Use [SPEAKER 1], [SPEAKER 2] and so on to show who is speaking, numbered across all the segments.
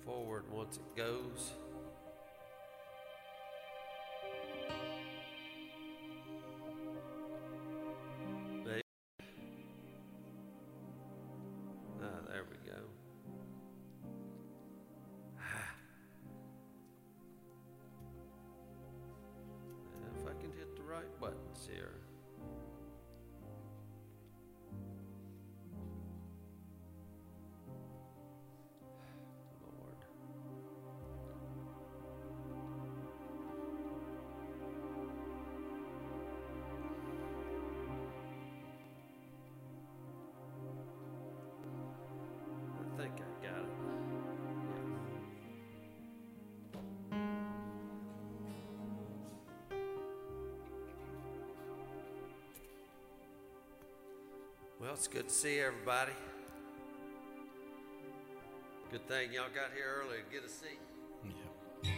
[SPEAKER 1] forward once it goes. Maybe. There we go. If I can hit the right buttons here. I think I got it. Yeah. Well, it's good to see everybody. Good thing y'all got here early to get a seat.
[SPEAKER 2] Yeah.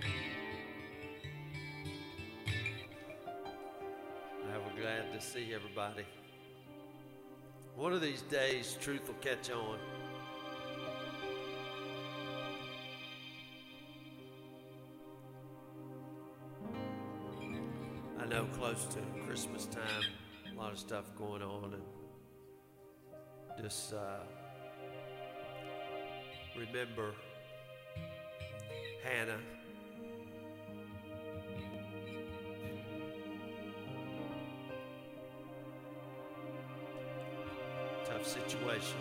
[SPEAKER 1] I'm glad to see everybody. One of these days, truth will catch on. I know close to Christmas time, a lot of stuff going on, and just remember Hannah. Tough situation.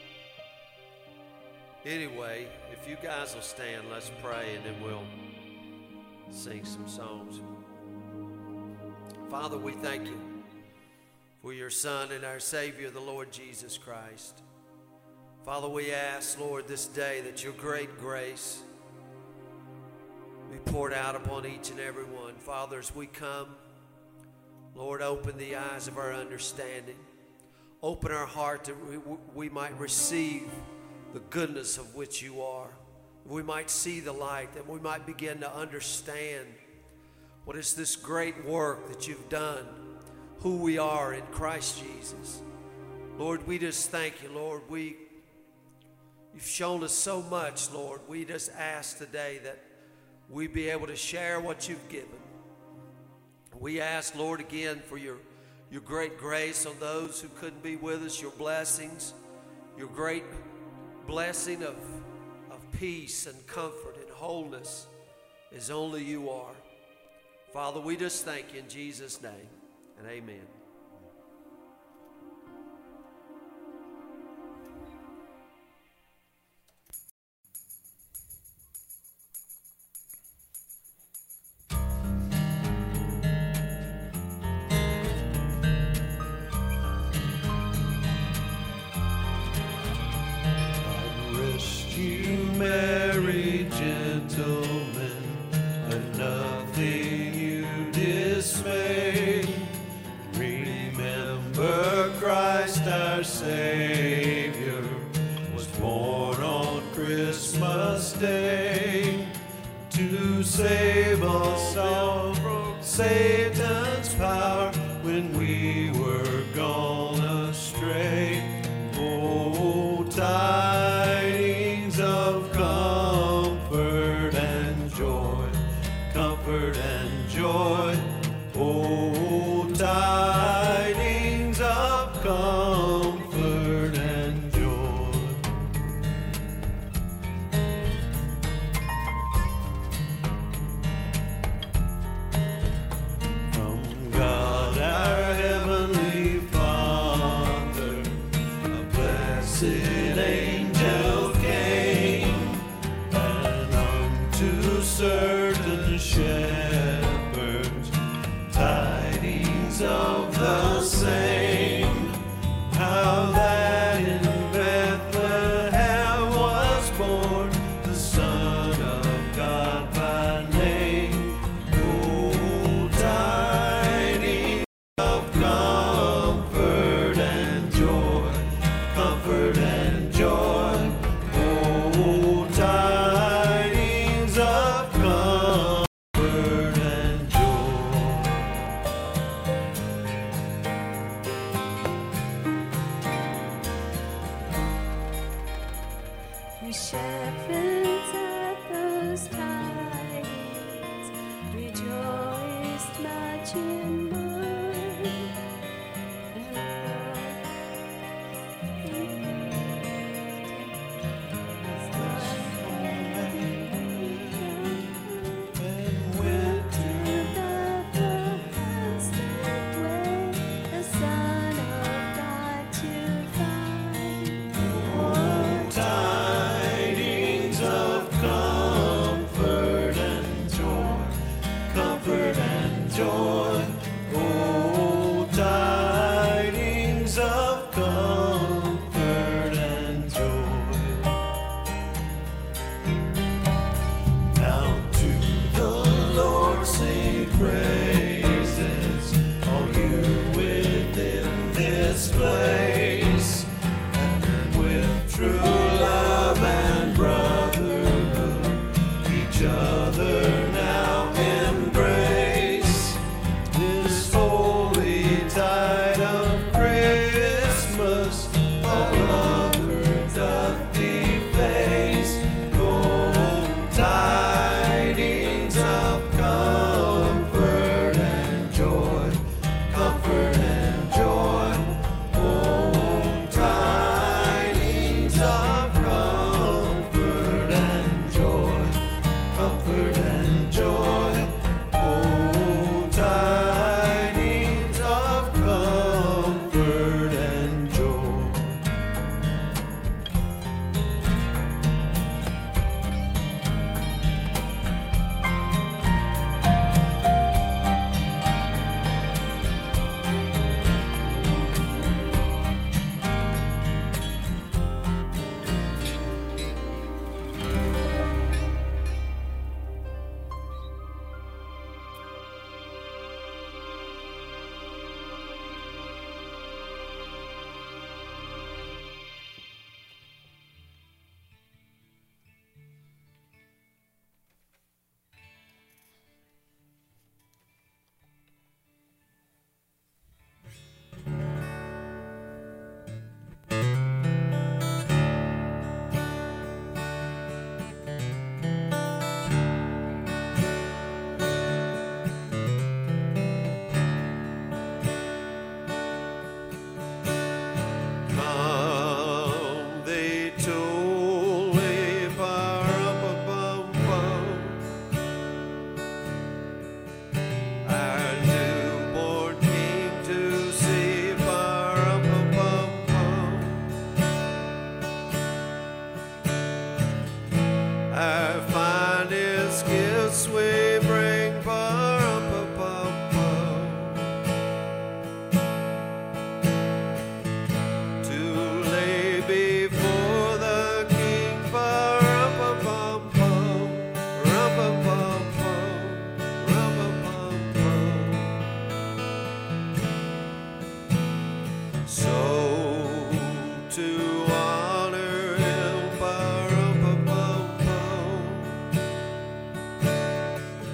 [SPEAKER 1] Anyway, if you guys will stand, let's pray, and then we'll sing some songs. Father, we thank you for your Son and our Savior, the Lord Jesus Christ. Father, we ask, Lord, this day that your great grace be poured out upon each and every one. Father, as we come, Lord, open the eyes of our understanding. Open our heart that we might receive the goodness of which you are. We might see the light, that we might begin to understand what is this great work that you've done, who we are in Christ Jesus. Lord, we just thank you, Lord. You've shown us so much, Lord. We just ask today that we be able to share what you've given. We ask, Lord, again for your great grace on those who couldn't be with us, your blessings, your great blessing of peace and comfort and wholeness as only you are. Father, we just thank you in Jesus' name, and amen.
[SPEAKER 3] Savior was born on Christmas Day to save us all from Satan's power when we were gone astray. Oh, tidings of comfort and joy, comfort and joy. Oh, tidings of comfort and joy.
[SPEAKER 2] servants at those tidings rejoiced much in mind, and
[SPEAKER 3] went to
[SPEAKER 2] where the Son of God to find.
[SPEAKER 3] tidings of comfort and joy, comfort and joy. Oh, tidings of comfort and joy. Now to the Lord sing praises, all you within this place, and with true love and brotherhood, each other now embrace. This holy tide of Christmas, all other doth deface. Oh, tidings of comfort and joy, comfort and joy. Oh, tidings of comfort and joy, comfort and joy. Oh, tidings of comfort and joy. Come, they toll a bar-a-bum-bum. Our newborn King to see, bar-a-bum-bum. Our finest gifts we bring, bar-a-bum-bum. To lay before the King, rum-pum-pum-pum, rum-pum-pum-pum, rum-pum-pum-pum. So to honor him, rum-pum-pum-pum,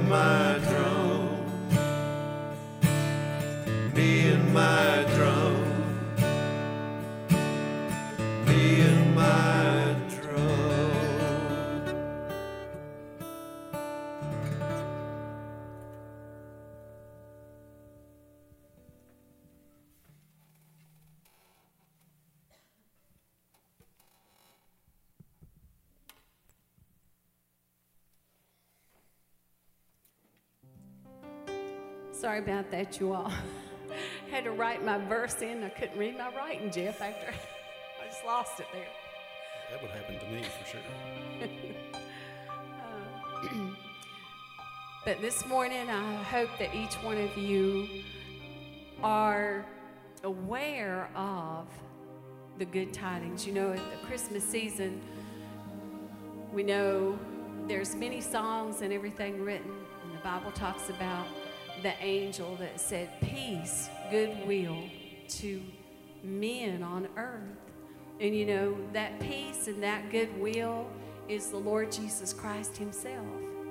[SPEAKER 3] and my drum, me and my drum, me and my drum.
[SPEAKER 4] Sorry about that, you all. Had to write my verse in. I couldn't read my writing, Jeff, after I just lost it there.
[SPEAKER 5] That would happen to me for sure.
[SPEAKER 4] But this morning, I hope that each one of you are aware of the good tidings. You know, at the Christmas season, we know there's many songs and everything written, and the Bible talks about the angel that said, peace, goodwill to men on earth. And you know, that peace and that goodwill is the Lord Jesus Christ himself.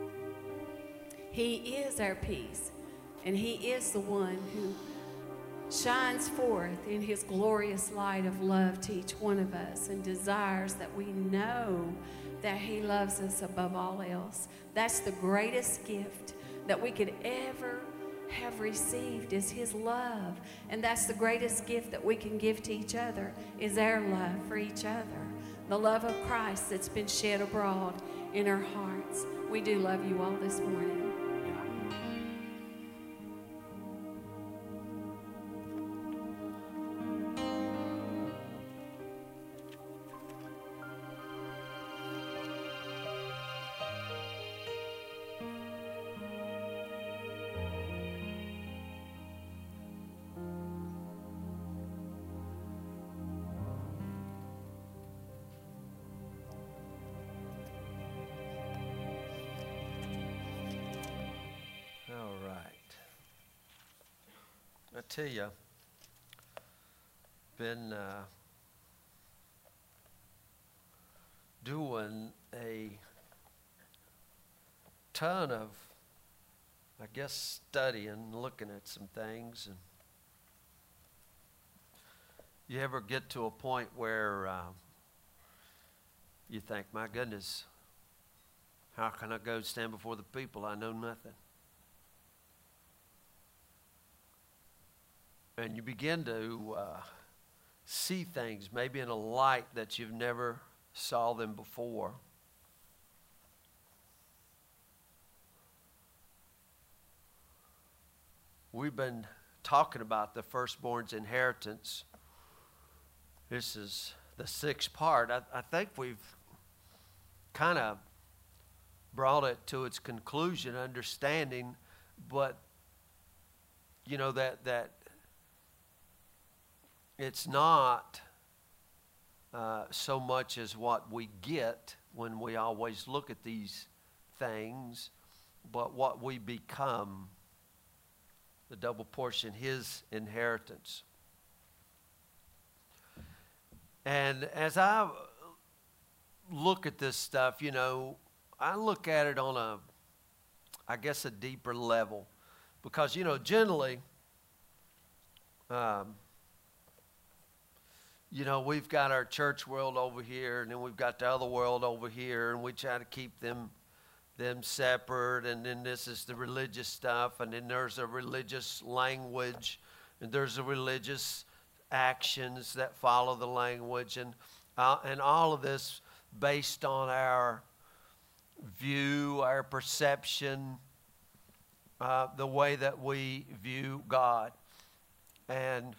[SPEAKER 4] He is our peace, and he is the one who shines forth in his glorious light of love to each one of us and desires that we know that he loves us above all else. That's the greatest gift that we could ever have received, is his love. And that's the greatest gift that we can give to each other, is our love for each other. The love of Christ that's been shed abroad in our hearts. We do love you all this morning.
[SPEAKER 1] I tell you, been doing a ton of, I guess, studying, looking at some things. And you ever get to a point where you think, my goodness, how can I go stand before the people? I know nothing. And you begin to see things maybe in a light that you've never saw them before. We've been talking about the firstborn's inheritance. This is the 6th part. I think we've kind of brought it to its conclusion, understanding, but you know that it's not so much as what we get when we always look at these things, but what we become, the double portion, his inheritance. And as I look at this stuff, you know, I look at it on a deeper level. Because, you know, generally, you know, we've got our church world over here, and then we've got the other world over here, and we try to keep them separate, and then this is the religious stuff, and then there's a religious language, and there's a religious actions that follow the language, and all of this based on our view, our perception, the way that we view God. And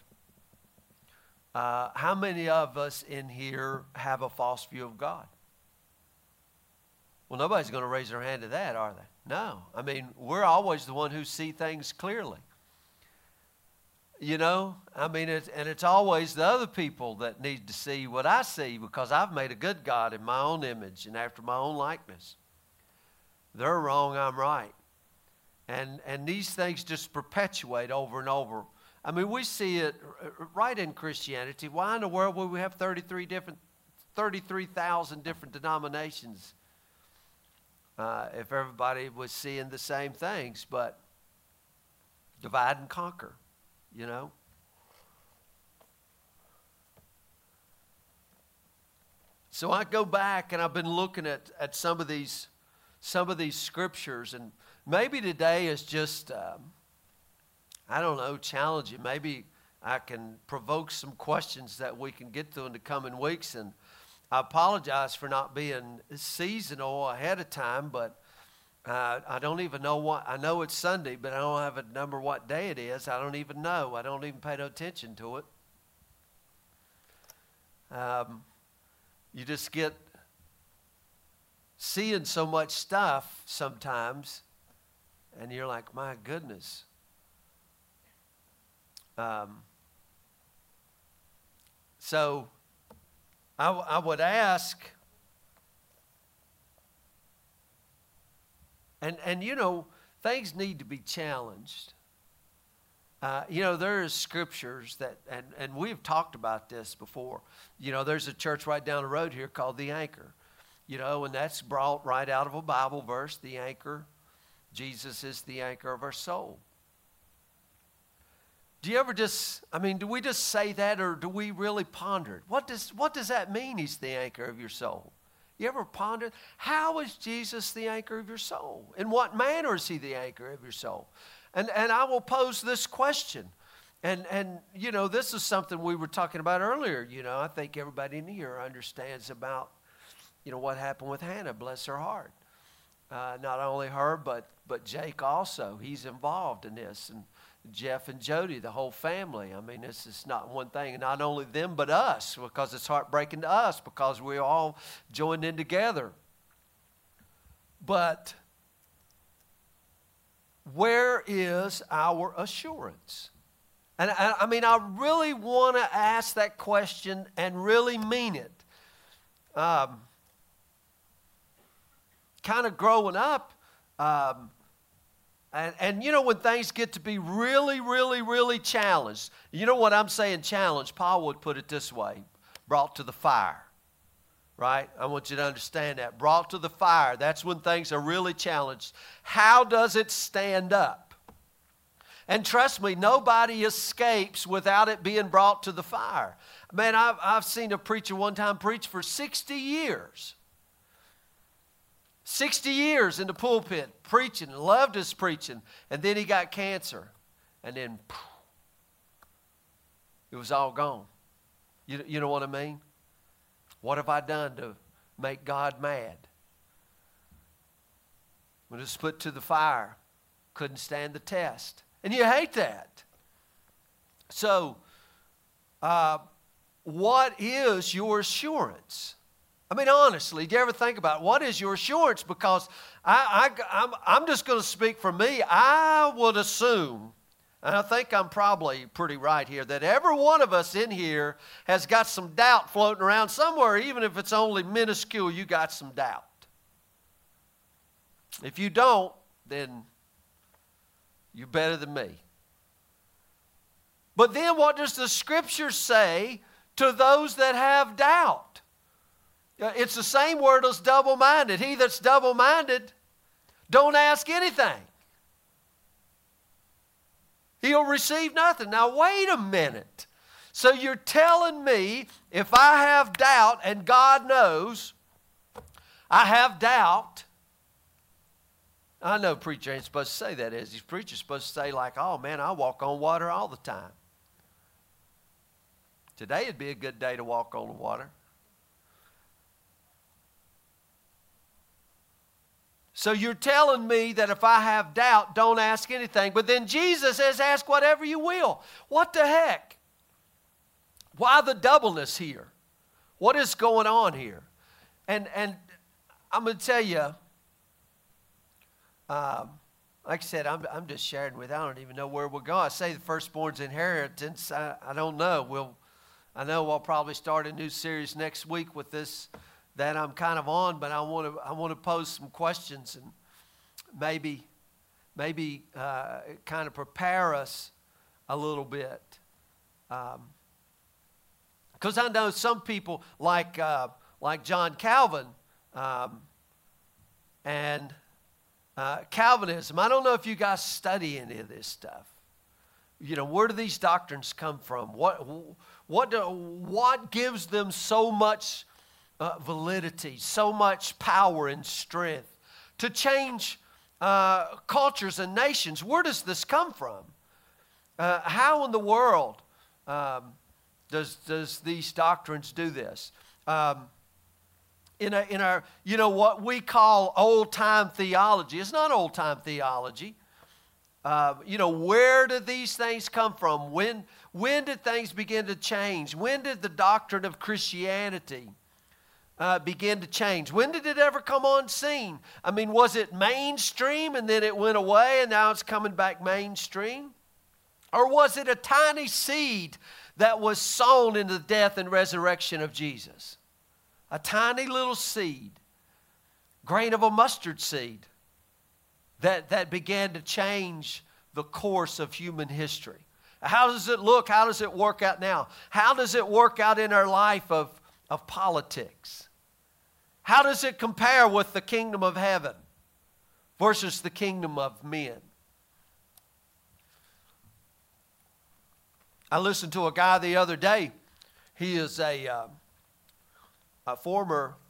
[SPEAKER 1] how many of us in here have a false view of God? Well, nobody's going to raise their hand to that, are they? No. I mean, we're always the one who see things clearly. You know, I mean, it's always the other people that need to see what I see, because I've made a good God in my own image and after my own likeness. They're wrong, I'm right. And these things just perpetuate over and over. I mean, we see it right in Christianity. Why in the world would we have 33,000 different denominations? if everybody was seeing the same things, but divide and conquer, you know. So I go back and I've been looking at some of these scriptures, and maybe today is just, I don't know, challenging. Maybe I can provoke some questions that we can get through in the coming weeks, and I apologize for not being seasonal ahead of time, but I don't even know what, I know it's Sunday, but I don't have a number what day it is. I don't even know. I don't even pay no attention to it. You just get seeing so much stuff sometimes, and you're like, my goodness. So I would ask, and you know, things need to be challenged. You know, there's scriptures that, and we've talked about this before. You know, there's a church right down the road here called The Anchor. You know, and that's brought right out of a Bible verse, the anchor. Jesus is the anchor of our soul. Do you ever just, I mean, do we just say that, or do we really ponder it? What does that mean, he's the anchor of your soul? You ever pondered, how is Jesus the anchor of your soul? In what manner is he the anchor of your soul? And I will pose this question. And you know, this is something we were talking about earlier. You know, I think everybody in here understands about, you know, what happened with Hannah, bless her heart. Not only her, but Jake also. He's involved in this. And Jeff and Jody, the whole family. I mean, this is not one thing. And not only them, but us, because it's heartbreaking to us, because we all joined in together. But where is our assurance? And I mean, I really want to ask that question and really mean it. Kind of growing up, and you know, when things get to be really, really, really challenged, you know what I'm saying, challenged, Paul would put it this way, brought to the fire, right? I want you to understand that. Brought to the fire, that's when things are really challenged. How does it stand up? And trust me, nobody escapes without it being brought to the fire. Man, I've seen a preacher one time preach for 60 years. 60 years in the pulpit, preaching, and loved his preaching. And then he got cancer. And then, poof, it was all gone. You know what I mean? What have I done to make God mad? When it was put to the fire, couldn't stand the test. And you hate that. So, what is your assurance? I mean, honestly, do you ever think about it? What is your assurance? Because I'm just going to speak for me. I would assume, and I think I'm probably pretty right here, that every one of us in here has got some doubt floating around somewhere, even if it's only minuscule, you got some doubt. If you don't, then you're better than me. But then what does the Scripture say to those that have doubt? It's the same word as double-minded. He that's double-minded, don't ask anything. He'll receive nothing. Now, wait a minute. So you're telling me if I have doubt, and God knows I have doubt. I know preacher ain't supposed to say that, is he? Preacher's supposed to say like, oh man, I walk on water all the time. Today would be a good day to walk on the water. So you're telling me that if I have doubt, don't ask anything. But then Jesus says, ask whatever you will. What the heck? Why the doubleness here? What is going on here? And I'm going to tell you, like I said, I'm just sharing with you. I don't even know where we'll go. I say the firstborn's inheritance. I don't know. I know I'll probably start a new series next week with this that I'm kind of on, but I want to pose some questions and maybe kind of prepare us a little bit. Because I know some people like John Calvin, and Calvinism. I don't know if you guys study any of this stuff. You know, where do these doctrines come from? What gives them so much validity, so much power and strength to change cultures and nations? Where does this come from? How in the world does these doctrines do this? In our, you know, what we call old-time theology. It's not old-time theology. You know, where did these things come from? When did things begin to change? When did the doctrine of Christianity begin to change? When did it ever come on scene? I mean, was it mainstream and then it went away and now it's coming back mainstream? Or was it a tiny seed that was sown in the death and resurrection of Jesus? A tiny little seed, grain of a mustard seed, that began to change the course of human history. How does it look? How does it work out now? How does it work out in our life of politics? How does it compare with the kingdom of heaven versus the kingdom of men? I listened to a guy the other day. He is a former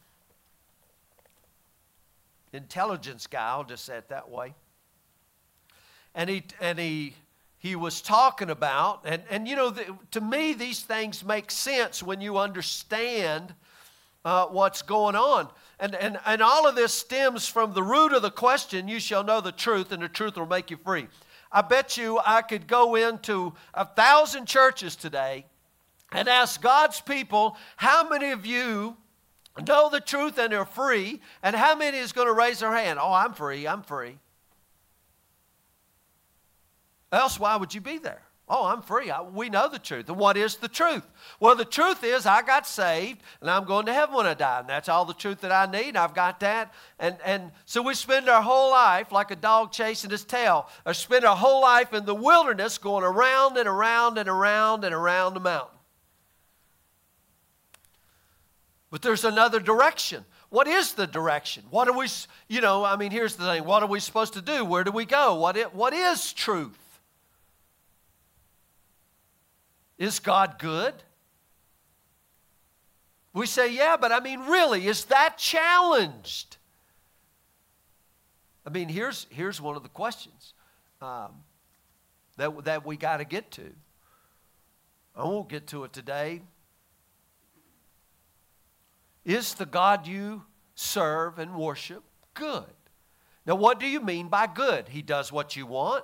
[SPEAKER 1] intelligence guy, I'll just say it that way. And he was talking about, and you know, to me these things make sense when you understand what's going on. And all of this stems from the root of the question, you shall know the truth, and the truth will make you free. I bet you I could go into 1,000 churches today and ask God's people, how many of you know the truth and are free, and how many is going to raise their hand? Oh, I'm free, I'm free. Else, why would you be there? Oh, I'm free. We know the truth. And what is the truth? Well, the truth is I got saved, and I'm going to heaven when I die, and that's all the truth that I need. I've got that. And so we spend our whole life like a dog chasing his tail, or spend our whole life in the wilderness going around and around and around and around the mountain. But there's another direction. What is the direction? What are we, you know, I mean, here's the thing. What are we supposed to do? Where do we go? What is truth? Is God good? We say, yeah, but I mean, really, is that challenged? I mean, here's one of the questions that we got to get to. I won't get to it today. Is the God you serve and worship good? Now, what do you mean by good? He does what you want.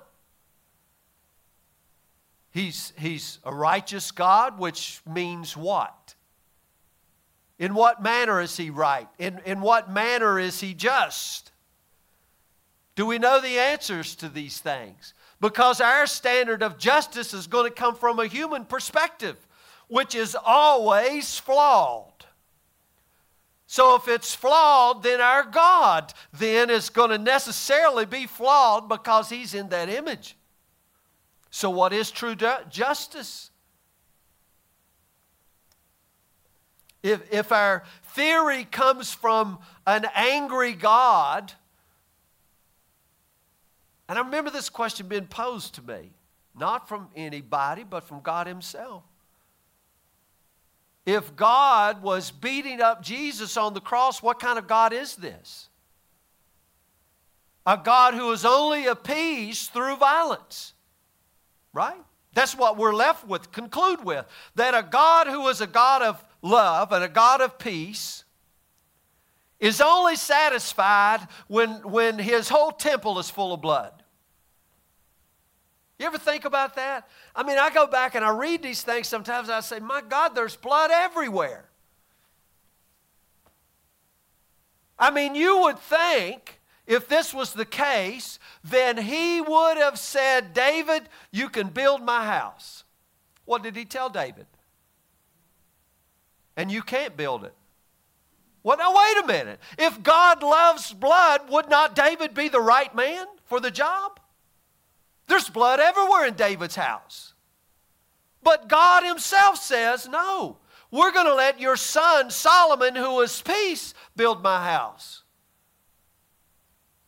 [SPEAKER 1] He's a righteous God, which means what? In what manner is he right? In what manner is he just? Do we know the answers to these things? Because our standard of justice is going to come from a human perspective, which is always flawed. So if it's flawed, then our God then is going to necessarily be flawed because he's in that image. So what is true justice? If our theory comes from an angry God, and I remember this question being posed to me, not from anybody, but from God himself. If God was beating up Jesus on the cross, what kind of God is this? A God who is only appeased through violence. Right? That's what we're left with, conclude with. That a God who is a God of love and a God of peace is only satisfied when his whole temple is full of blood. You ever think about that? I mean, I go back and I read these things sometimes and I say, my God, there's blood everywhere. I mean, you would think if this was the case, then he would have said, David, you can build my house. What did he tell David? And you can't build it. Well, now wait a minute. If God loves blood, would not David be the right man for the job? There's blood everywhere in David's house. But God himself says, no, we're going to let your son Solomon, who is peace, build my house.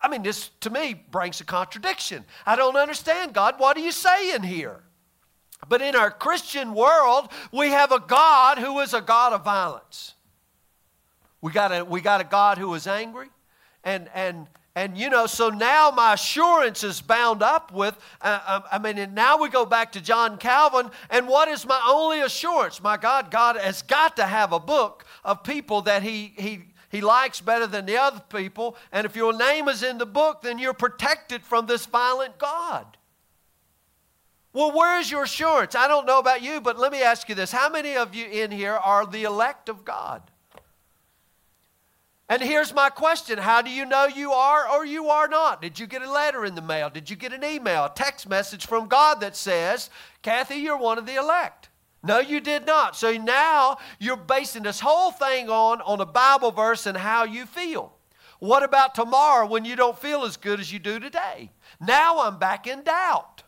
[SPEAKER 1] I mean, this to me brings a contradiction. I don't understand, God. What are you saying here? But in our Christian world, we have a God who is a God of violence. We got a God who is angry. And so now my assurance is bound up with, and now we go back to John Calvin, and what is my only assurance? My God has got to have a book of people that he likes better than the other people, and if your name is in the book, then you're protected from this violent God. Well, where's your assurance? I don't know about you, but let me ask you this. How many of you in here are the elect of God? And here's my question. How do you know you are or you are not? Did you get a letter in the mail? Did you get an email, a text message from God that says, Kathy, you're one of the elect? No, you did not. So now you're basing this whole thing on a Bible verse and how you feel. What about tomorrow when you don't feel as good as you do today? Now I'm back in doubt.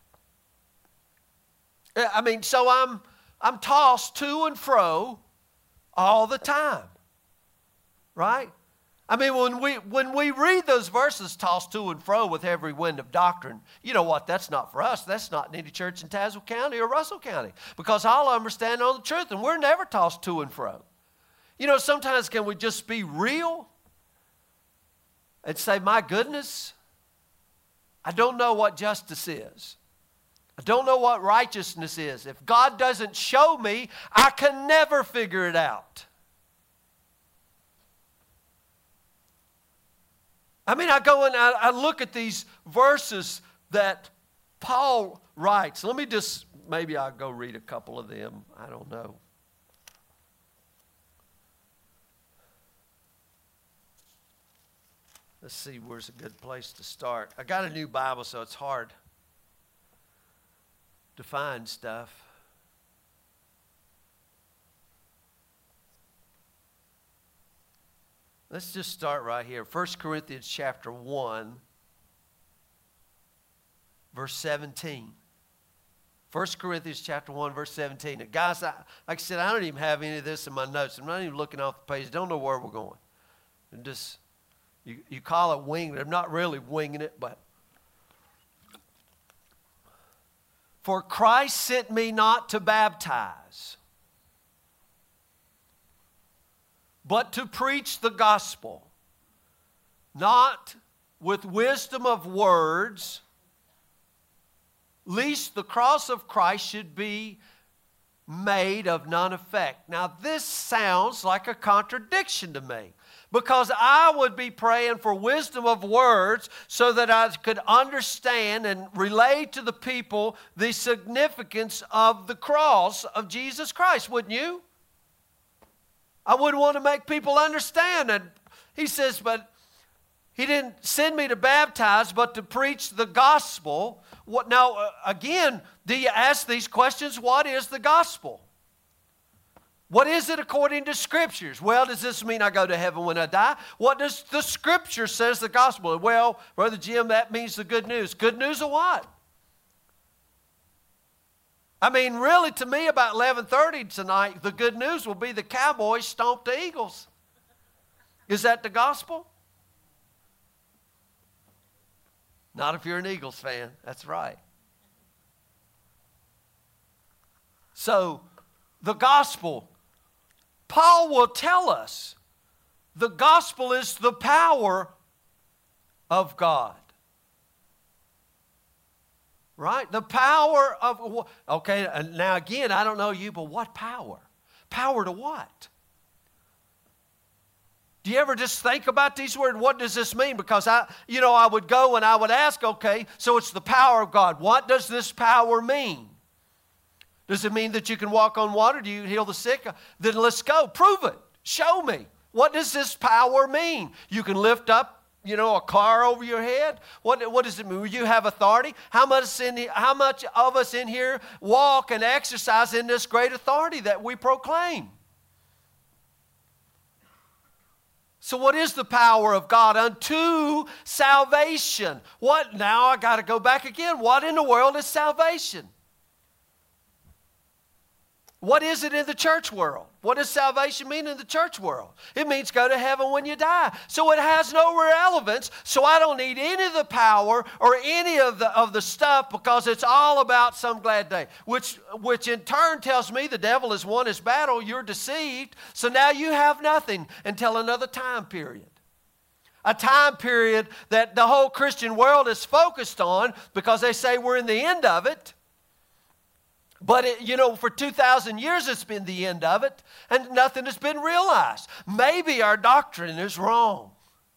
[SPEAKER 1] So I'm tossed to and fro all the time. Right? I mean, when we read those verses, tossed to and fro with every wind of doctrine, you know what? That's not for us. That's not in any church in Tazewell County or Russell County, because all of them are standing on the truth, and we're never tossed to and fro. You know, sometimes can we just be real and say, my goodness, I don't know what justice is. I don't know what righteousness is. If God doesn't show me, I can never figure it out. I mean, I go and I look at these verses that Paul writes. Maybe I'll go read a couple of them. I don't know. Let's see, where's a good place to start? I got a new Bible, so it's hard to find stuff. Let's just start right here. 1 Corinthians chapter 1, verse 17. 1 Corinthians chapter 1, verse 17. And guys, like I said, I don't even have any of this in my notes. I'm not even looking off the page. I don't know where we're going. And just, you call it winging it. I'm not really winging it, but. For Christ sent me not to baptize, but to preach the gospel, not with wisdom of words, lest the cross of Christ should be made of none effect. Now, this sounds like a contradiction to me, because I would be praying for wisdom of words so that I could understand and relate to the people the significance of the cross of Jesus Christ, wouldn't you? I wouldn't want to make people understand. And he says, but he didn't send me to baptize, but to preach the gospel. Again, do you ask these questions? What is the gospel? What is it according to Scriptures? Well, does this mean I go to heaven when I die? What does the Scripture says the gospel? Well, Brother Jim, that means the good news. Good news of what? I mean, really, to me, about 11:30 tonight, the good news will be the Cowboys stomped the Eagles. Is that the gospel? Not if you're an Eagles fan. That's right. So, the gospel, Paul will tell us, the gospel is the power of God. Right? The power of, okay, now again, I don't know you, but what power? Power to what? Do you ever just think about these words? What does this mean? Because I would go and I would ask, okay, so it's the power of God. What does this power mean? Does it mean that you can walk on water? Do you heal the sick? Then let's go. Prove it. Show me. What does this power mean? You can lift up, a car over your head? What does it mean? You have authority? How much of us in here walk and exercise in this great authority that we proclaim? So what is the power of God unto salvation? Now I got to go back again. What in the world is salvation? What is it in the church world? What does salvation mean in the church world? It means go to heaven when you die. So it has no relevance. So I don't need any of the power or any of the stuff, because it's all about some glad day, which in turn tells me the devil has won his battle. You're deceived. So now you have nothing until another time period. A time period that the whole Christian world is focused on, because they say we're in the end of it. But, for 2,000 years it's been the end of it, and nothing has been realized. Maybe our doctrine is wrong.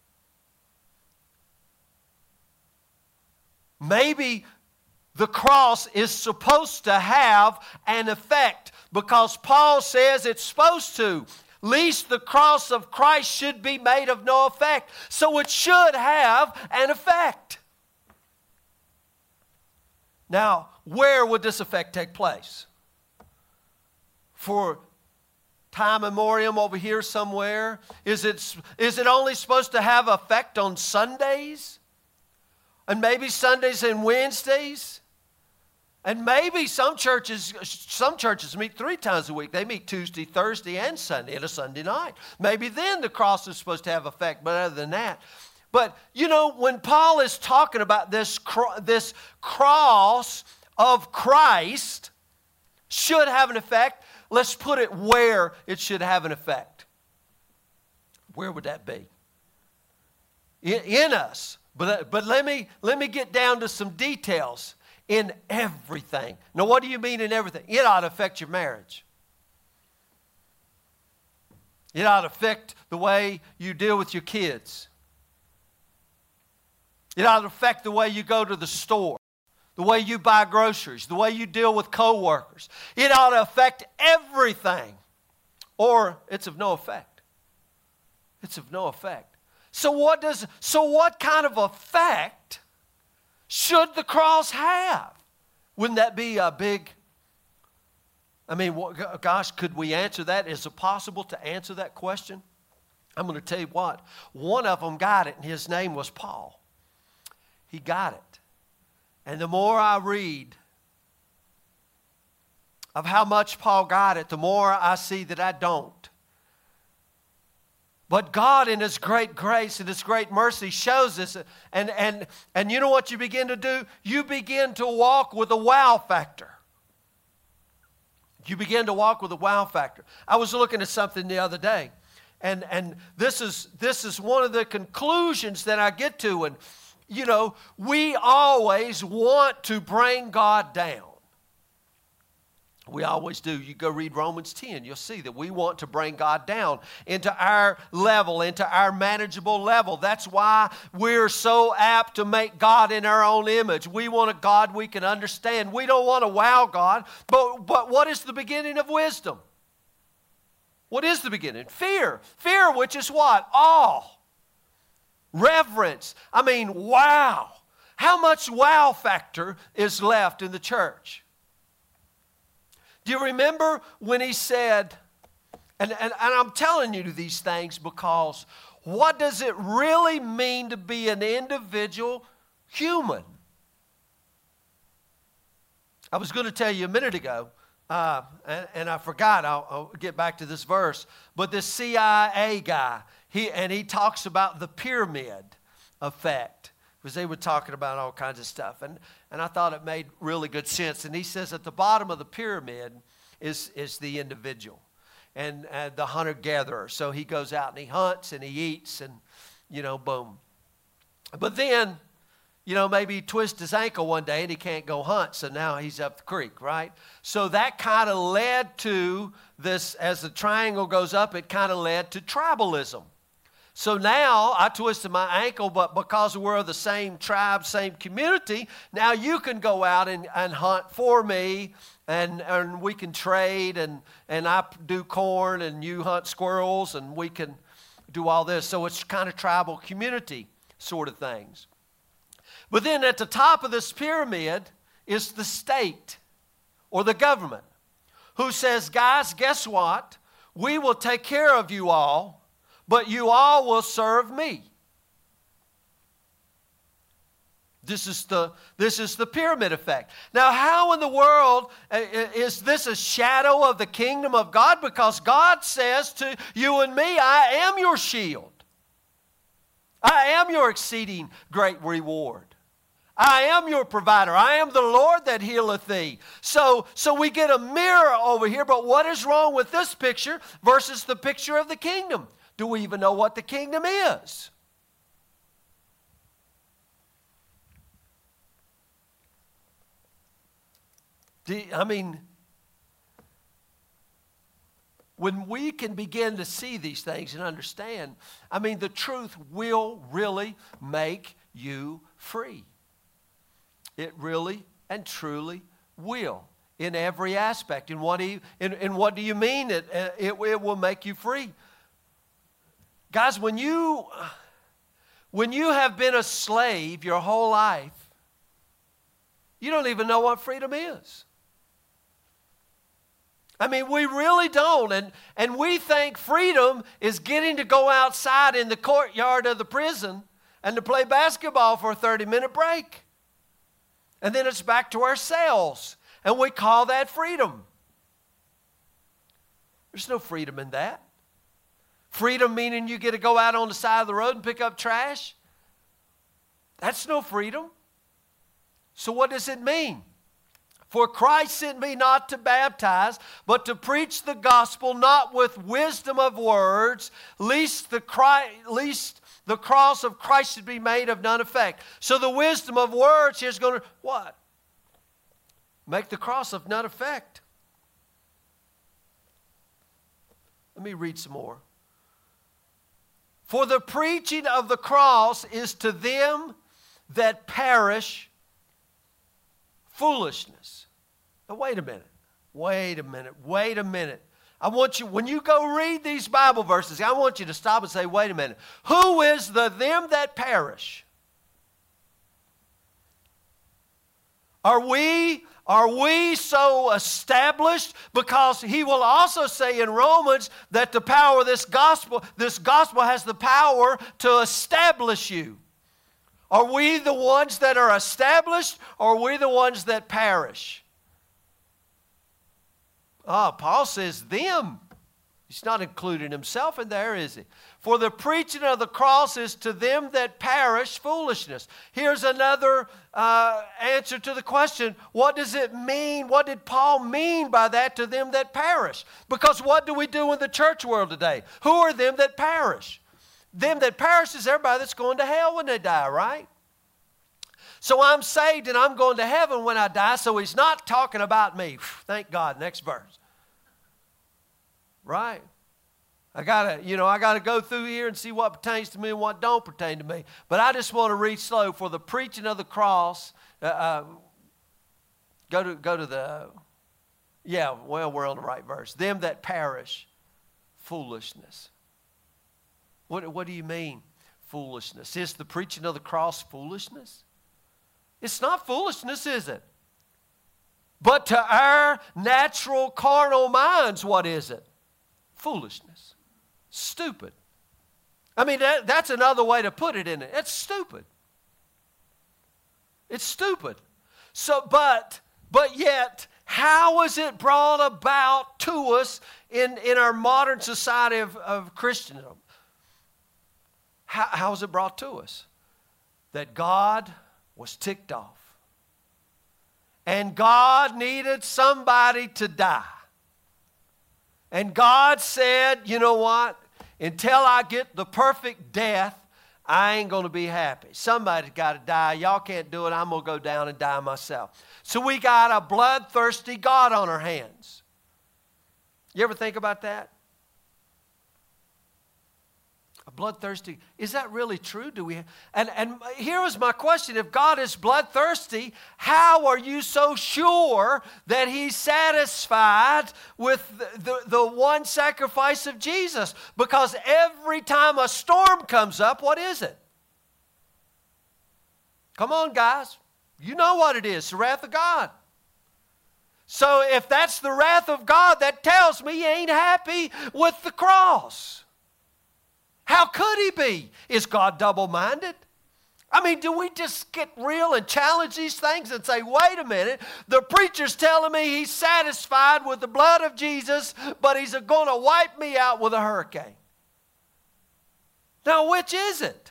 [SPEAKER 1] Maybe the cross is supposed to have an effect, because Paul says it's supposed to. Least the cross of Christ should be made of no effect. So it should have an effect. Now, where would this effect take place? For time memoriam over here somewhere? Is it only supposed to have effect on Sundays? And maybe Sundays and Wednesdays? And maybe some churches meet 3 times a week. They meet Tuesday, Thursday, and Sunday, and a Sunday night. Maybe then the cross is supposed to have effect, but other than that. But, when Paul is talking about this cross of Christ should have an effect, let's put it where it should have an effect. Where would that be? In us. But let me get down to some details. In everything. Now, what do you mean in everything? It ought to affect your marriage. It ought to affect the way you deal with your kids. It ought to affect the way you go to the store, the way you buy groceries, the way you deal with co-workers. It ought to affect everything, or it's of no effect. It's of no effect. So what kind of effect should the cross have? Wouldn't that be a big... gosh, could we answer that? Is it possible to answer that question? I'm going to tell you what. One of them got it, and his name was Paul. He got it. And the more I read of how much Paul got it, the more I see that I don't. But God in His great grace and His great mercy shows us. And you know what you begin to do? You begin to walk with a wow factor. You begin to walk with a wow factor. I was looking at something the other day. And this is one of the conclusions that I get to. And, we always want to bring God down. We always do. You go read Romans 10, you'll see that we want to bring God down into our level, into our manageable level. That's why we're so apt to make God in our own image. We want a God we can understand. We don't want a wow God, but what is the beginning of wisdom? What is the beginning? Fear. Fear, which is what? Awe. Reverence. Wow. How much wow factor is left in the church? Do you remember when he said, and I'm telling you these things because what does it really mean to be an individual human? I was going to tell you a minute ago, and I forgot, I'll get back to this verse, but this CIA guy, he talks about the pyramid effect. Because they were talking about all kinds of stuff. And I thought it made really good sense. And he says at the bottom of the pyramid is the individual and the hunter-gatherer. So he goes out and he hunts and he eats and, boom. But then, maybe he twists his ankle one day and he can't go hunt. So now he's up the creek, right? So that kind of led to this, as the triangle goes up, it kind of led to tribalism. So now I twisted my ankle, but because we're the same tribe, same community, now you can go out and hunt for me, and we can trade, and I do corn, and you hunt squirrels, and we can do all this. So it's kind of tribal community sort of things. But then at the top of this pyramid is the state or the government who says, guys, guess what? We will take care of you all, but you all will serve me. This is the pyramid effect. Now, how in the world is this a shadow of the kingdom of God? Because God says to you and me, I am your shield. I am your exceeding great reward. I am your provider. I am the Lord that healeth thee. So we get a mirror over here, but what is wrong with this picture versus the picture of the kingdom? Do we even know what the kingdom is? When we can begin to see these things and understand, the truth will really make you free. It really and truly will, in every aspect. And what do you mean it will make you free? Guys, when you have been a slave your whole life, you don't even know what freedom is. We really don't. And we think freedom is getting to go outside in the courtyard of the prison and to play basketball for a 30-minute break. And then it's back to our cells. And we call that freedom. There's no freedom in that. Freedom meaning you get to go out on the side of the road and pick up trash. That's no freedom. So what does it mean? For Christ sent me not to baptize, but to preach the gospel, not with wisdom of words, lest the cross of Christ should be made of none effect. So the wisdom of words here is going to, what? Make the cross of none effect. Let me read some more. For the preaching of the cross is to them that perish foolishness. Now, wait a minute. I want you, when you go read these Bible verses, I want you to stop and say, wait a minute. Who is the them that perish? Are we so established? Because he will also say in Romans that the power of this gospel has the power to establish you. Are we the ones that are established, or are we the ones that perish? Paul says them. He's not including himself in there, is he? For the preaching of the cross is to them that perish foolishness. Here's another answer to the question, what does it mean? What did Paul mean by that, to them that perish? Because what do we do in the church world today? Who are them that perish? Them that perish is everybody that's going to hell when they die, right? So I'm saved and I'm going to heaven when I die, so he's not talking about me. Thank God. Next verse. Right? I gotta go through here and see what pertains to me and what don't pertain to me. But I just want to read slow. For the preaching of the cross, go to the, we're on the right verse. Them that perish, foolishness. What do you mean, foolishness? Is the preaching of the cross foolishness? It's not foolishness, is it? But to our natural carnal minds, what is it? Foolishness. Stupid. That's another way to put it, isn't it? It's stupid. It's stupid. So, but yet, how is it brought about to us in our modern society of Christendom? How is it brought to us? That God was ticked off. And God needed somebody to die. And God said, you know what? Until I get the perfect death, I ain't going to be happy. Somebody's got to die. Y'all can't do it. I'm going to go down and die myself. So we got a bloodthirsty God on our hands. You ever think about that? A bloodthirsty, is that really true? And here was my question. If God is bloodthirsty, how are you so sure that he's satisfied with the one sacrifice of Jesus? Because every time a storm comes up, what is it? Come on, guys. You know what it is, the wrath of God. So if that's the wrath of God, that tells me he ain't happy with the cross. How could he be? Is God double-minded? I mean, do we just get real and challenge these things and say, wait a minute, the preacher's telling me he's satisfied with the blood of Jesus, but he's going to wipe me out with a hurricane. Now, which is it?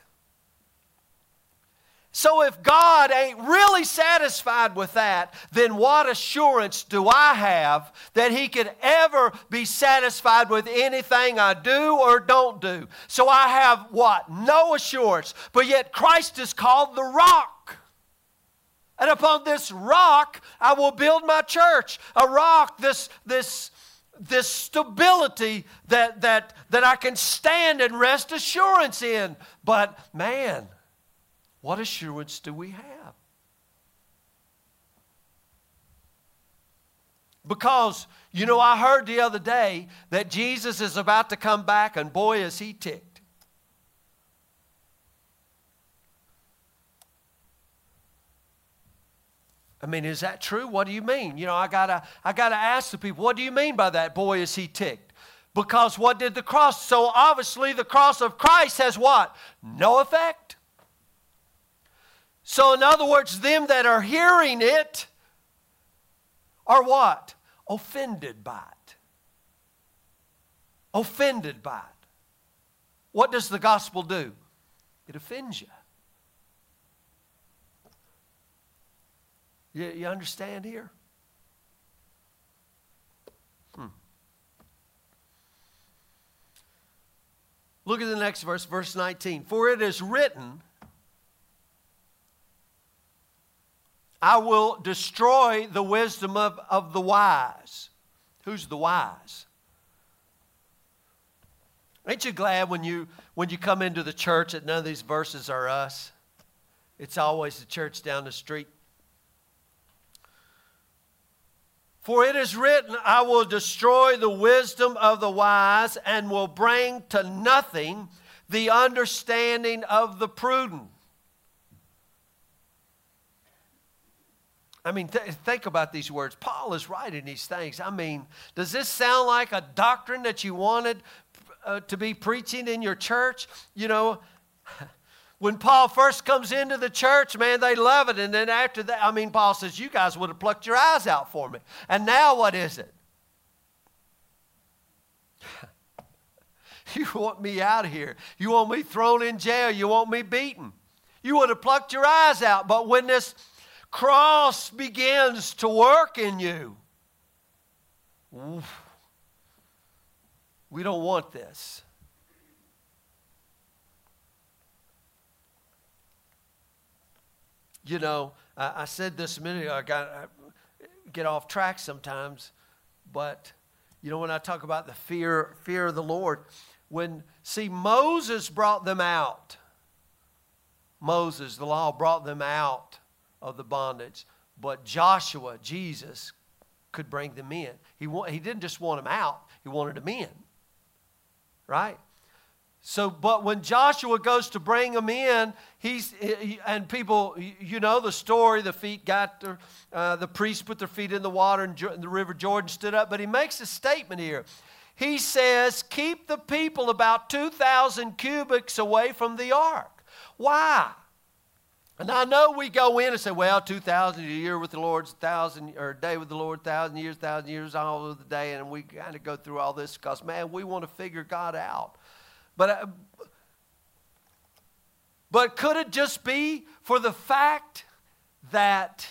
[SPEAKER 1] So if God ain't really satisfied with that, then what assurance do I have that He could ever be satisfied with anything I do or don't do? So I have what? No assurance. But yet Christ is called the rock. And upon this rock I will build my church. A rock, this stability that I can stand and rest assurance in. But man, what assurance do we have? Because, you know, I heard the other day that Jesus is about to come back, and boy, is He ticked. I mean, is that true? What do you mean? You know, I gotta ask the people, what do you mean by that? Boy, is He ticked. Because what did the cross? So obviously the cross of Christ has what? No effect. So in other words, them that are hearing it are what? Offended by it. Offended by it. What does the gospel do? It offends you. You understand here? Look at the next verse, verse 19. For it is written, I will destroy the wisdom of the wise. Who's the wise? Ain't you glad when you come into the church that none of these verses are us? It's always the church down the street. For it is written, I will destroy the wisdom of the wise and will bring to nothing the understanding of the prudent. I mean, think about these words. Paul is writing these things. I mean, does this sound like a doctrine that you wanted to be preaching in your church? You know, when Paul first comes into the church, man, they love it. And then after that, I mean, Paul says, you guys would have plucked your eyes out for me. And now what is it? You want me out of here. You want me thrown in jail. You want me beaten. You would have plucked your eyes out. But when this cross begins to work in you, we don't want this. You know, I said this a minute ago, I get off track sometimes, but you know, when I talk about the fear of the Lord, Moses brought them out. Moses, the law, brought them out of the bondage, but Joshua, Jesus, could bring them in. He didn't just want them out, he wanted them in, right? So, but when Joshua goes to bring them in, and people, you know the story. The feet got the priests put their feet in the water, and the river Jordan stood up. But he makes a statement here. He says, "Keep the people about 2,000 cubits away from the ark." Why? And I know we go in and say, well, 2,000 a year with the Lord's 1,000, or a day with the Lord, 1,000 years all of the day. And we kind of go through all this because, man, we want to figure God out. But could it just be for the fact that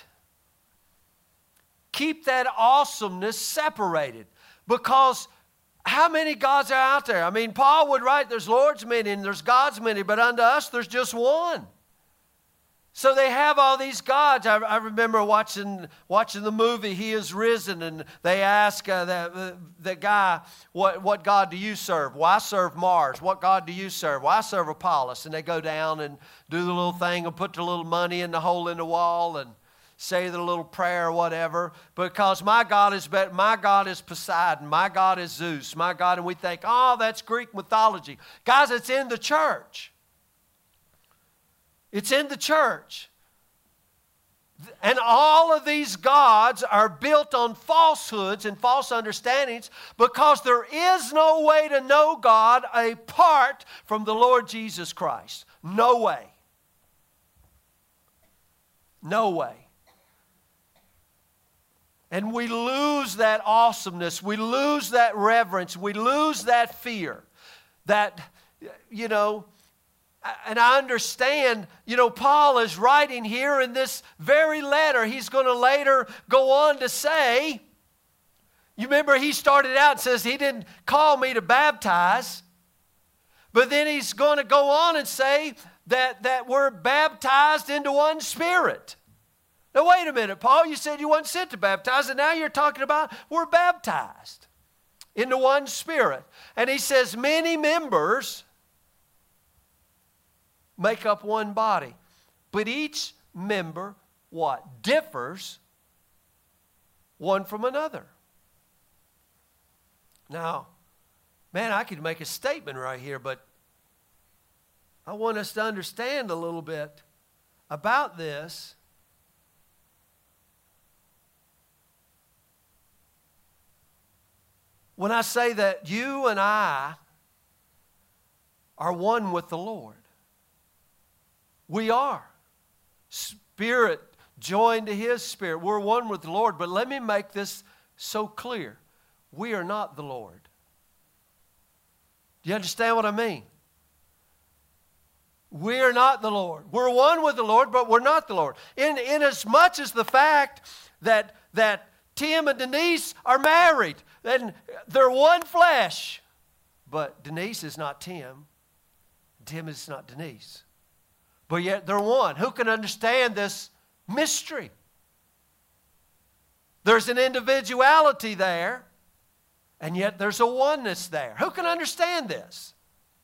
[SPEAKER 1] keep that awesomeness separated? Because how many gods are out there? I mean, Paul would write, there's Lord's many and there's God's many, but unto us there's just one. So they have all these gods. I remember watching the movie He Is Risen, and they ask that guy, what God do you serve? Well, I serve Mars. What God do you serve? Well, I serve Apollos. And they go down and do the little thing and put the little money in the hole in the wall and say the little prayer or whatever. Because my God is better. My God is Poseidon. My God is Zeus. My God, and we think, oh, that's Greek mythology. Guys, it's in the church. It's in the church. And all of these gods are built on falsehoods and false understandings because there is no way to know God apart from the Lord Jesus Christ. No way.
[SPEAKER 6] No way. And we lose that awesomeness. We lose that reverence. We lose that fear. That, you know, and I understand, you know, Paul is writing here in this very letter. He's going to later go on to say, you remember he started out and says he didn't call me to baptize. But then he's going to go on and say that we're baptized into one Spirit. Now wait a minute, Paul, you said you weren't sent to baptize, and now you're talking about we're baptized into one Spirit. And he says many members make up one body. But each member, what? Differs one from another. Now, man, I could make a statement right here, but I want us to understand a little bit about this. When I say that you and I are one with the Lord, we are. Spirit joined to His Spirit. We're one with the Lord. But let me make this so clear. We are not the Lord. Do you understand what I mean? We are not the Lord. We're one with the Lord, but we're not the Lord. In as much as the fact that Tim and Denise are married, then they're one flesh. But Denise is not Tim. Tim is not Denise. But yet they're one. Who can understand this mystery? There's an individuality there, and yet there's a oneness there. Who can understand this?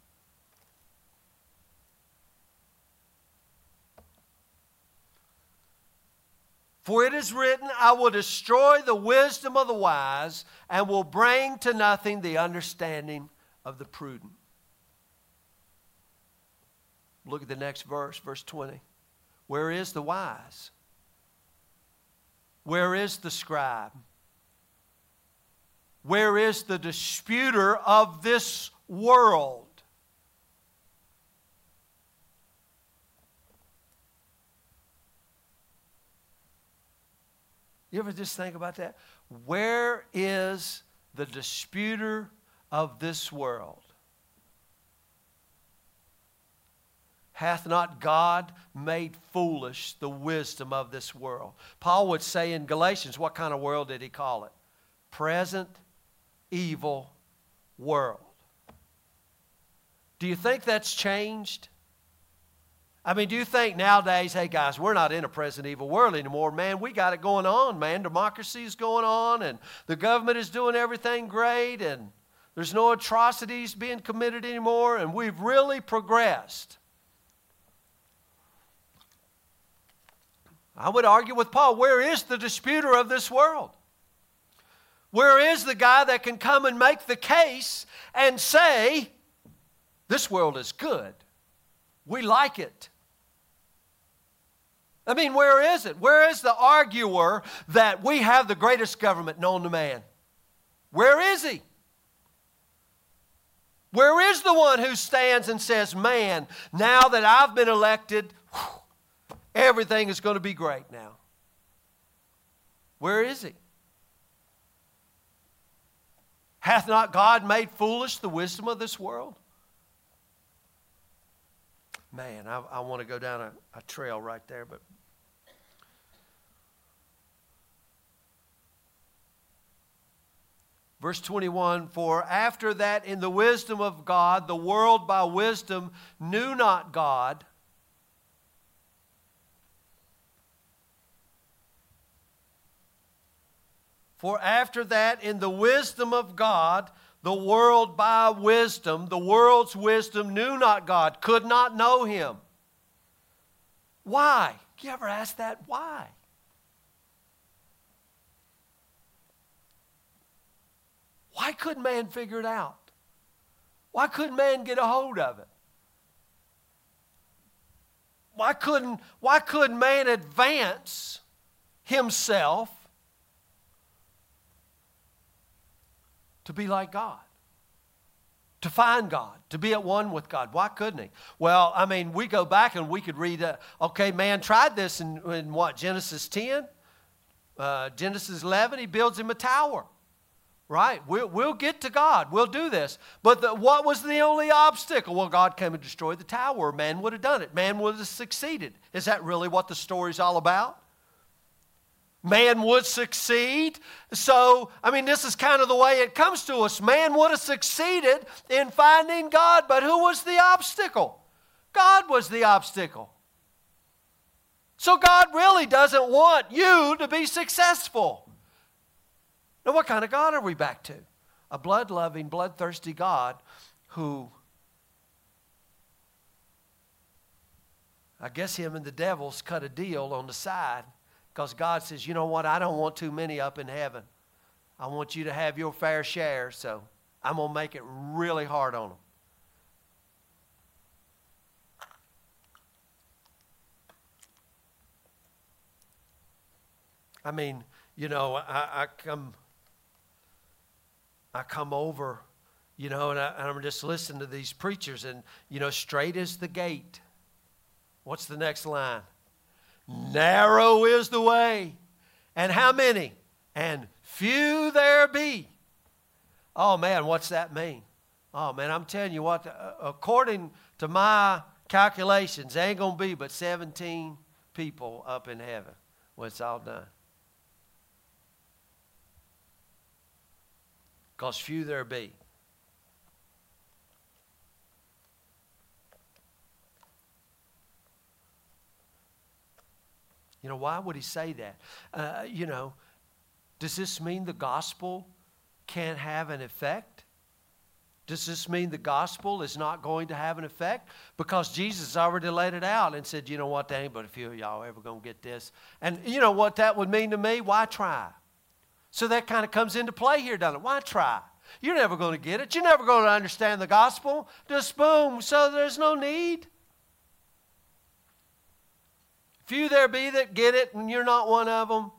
[SPEAKER 6] For it is written, I will destroy the wisdom of the wise and will bring to nothing the understanding of the prudent. Look at the next verse, verse 20. Where is the wise? Where is the scribe? Where is the disputer of this world? You ever just think about that? Where is the disputer of this world? Hath not God made foolish the wisdom of this world? Paul would say in Galatians, what kind of world did he call it? Present evil world. Do you think that's changed? I mean, do you think nowadays, hey guys, we're not in a present evil world anymore. Man, we got it going on, man. Democracy is going on, and the government is doing everything great, and there's no atrocities being committed anymore, and we've really progressed. I would argue with Paul, where is the disputer of this world? Where is the guy that can come and make the case and say, this world is good. We like it. I mean, where is it? Where is the arguer that we have the greatest government known to man? Where is he? Where is the one who stands and says, man, now that I've been elected, everything is going to be great now? Where is he? Hath not God made foolish the wisdom of this world? Man, I want to go down a trail right there, but verse 21, for after that in the wisdom of God, the world by wisdom knew not God. For after that, in the wisdom of God, the world by wisdom, the world's wisdom knew not God, could not know Him. Why? You ever ask that? Why? Why couldn't man figure it out? Why couldn't man get a hold of it? Why couldn't man advance himself to be like God? to find God, to be at one with God. Why couldn't he? Well, I mean, we go back and we could read, okay, man tried this in what, Genesis 10? Genesis 11, he builds him a tower. Right? We'll get to God. We'll do this. But what was the only obstacle? Well, God came and destroyed the tower. Man would have done it. Man would have succeeded. Is that really what the story's all about? Man would succeed. So, I mean, this is kind of the way it comes to us. Man would have succeeded in finding God, but who was the obstacle? God was the obstacle. So God really doesn't want you to be successful. Now, what kind of God are we back to? A blood-loving, bloodthirsty God who, I guess him and the devils cut a deal on the side because God says, you know what, I don't want too many up in heaven. I want you to have your fair share, so I'm going to make it really hard on them. I mean, you know, I come over, you know, and I'm just listening to these preachers, and, you know, straight is the gate. What's the next line? Narrow is the way. And how many? And few there be. Oh, man, what's that mean? Oh, man, I'm telling you what, according to my calculations, ain't going to be but 17 people up in heaven when it's all done. Because few there be. You know, why would he say that? You know, does this mean the gospel can't have an effect? Does this mean the gospel is not going to have an effect? Because Jesus already laid it out and said, you know what, there ain't but a few of y'all ever going to get this. And you know what that would mean to me? Why try? So that kind of comes into play here, doesn't it? Why try? You're never going to get it. You're never going to understand the gospel. Just boom, so there's no need. Few there be that get it, and you're not one of them.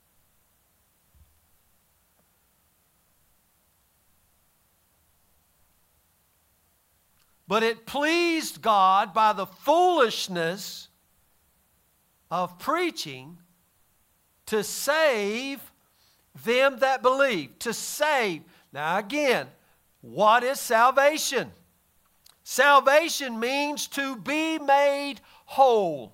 [SPEAKER 6] But it pleased God by the foolishness of preaching to save them that believe. To save. Now again, what is salvation? Salvation means to be made whole.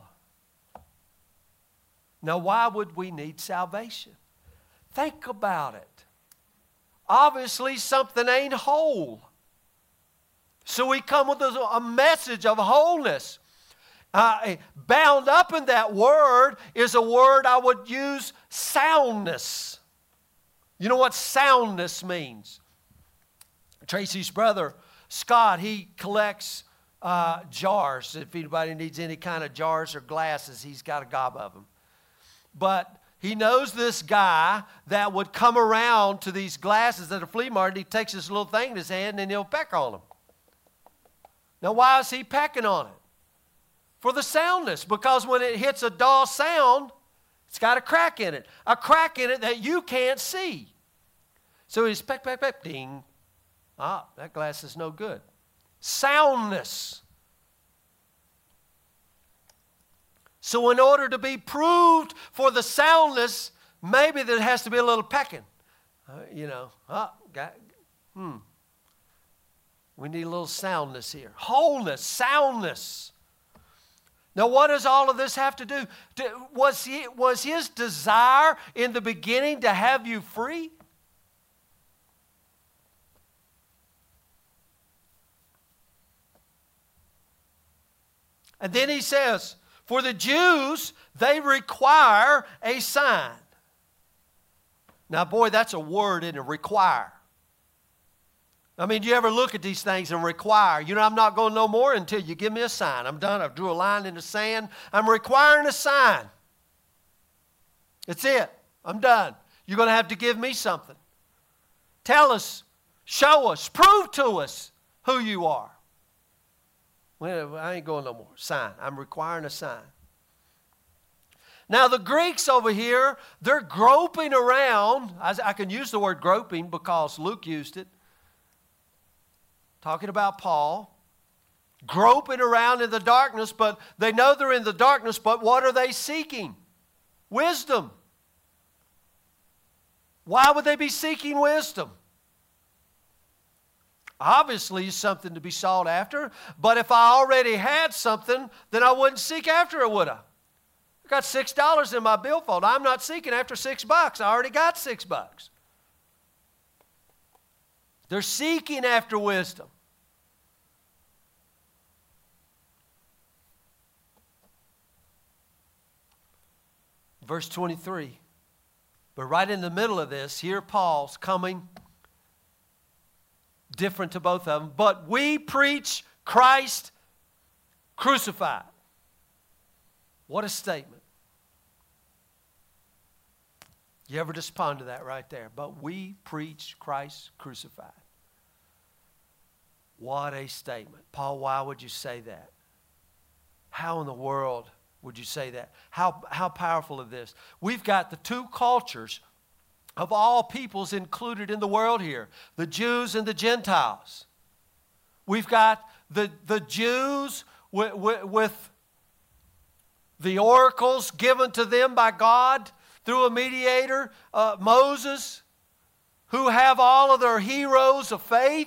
[SPEAKER 6] Now why would we need salvation? Think about it. Obviously something ain't whole. So we come with a message of wholeness. Bound up in that word is a word I would use, soundness. You know what soundness means? Tracy's brother, Scott, he collects jars. If anybody needs any kind of jars or glasses, he's got a gob of them. But he knows this guy that would come around to these glasses at a flea market. He takes this little thing in his hand and he'll peck on them. Now, why is he pecking on it? For the soundness. Because when it hits a dull sound, it's got a crack in it. A crack in it that you can't see. So he's peck, peck, peck, ding. Ah, that glass is no good. Soundness. So in order to be proved for the soundness, maybe there has to be a little pecking. We need a little soundness here. Wholeness, soundness. Now, what does all of this have to do? Was his desire in the beginning to have you free? And then he says, for the Jews, they require a sign. Now, boy, that's a word, isn't it? Require. I mean, do you ever look at these things and require? You know, I'm not going no more until you give me a sign. I'm done. I've drew a line in the sand. I'm requiring a sign. That's it. I'm done. You're going to have to give me something. Tell us, show us, prove to us who you are. Well, I ain't going no more. Sign. I'm requiring a sign. Now, the Greeks over here, they're groping around. I can use the word groping because Luke used it. talking about Paul, groping around in the darkness, but they know they're in the darkness, but what are they seeking? Wisdom. Why would they be seeking wisdom? Obviously, it's something to be sought after, but if I already had something, then I wouldn't seek after it, would I? I got $6 in my billfold. I'm not seeking after $6. I already got $6. They're seeking after wisdom. Verse 23. But right in the middle of this, here Paul's coming, different to both of them. But we preach Christ crucified. What a statement. You ever just ponder that right there? But we preach Christ crucified. What a statement. Paul, why would you say that? How in the world would you say that? How powerful is this? We've got the two cultures of all peoples included in the world here, the Jews and the Gentiles. We've got the Jews with the oracles given to them by God through a mediator, Moses, who have all of their heroes of faith.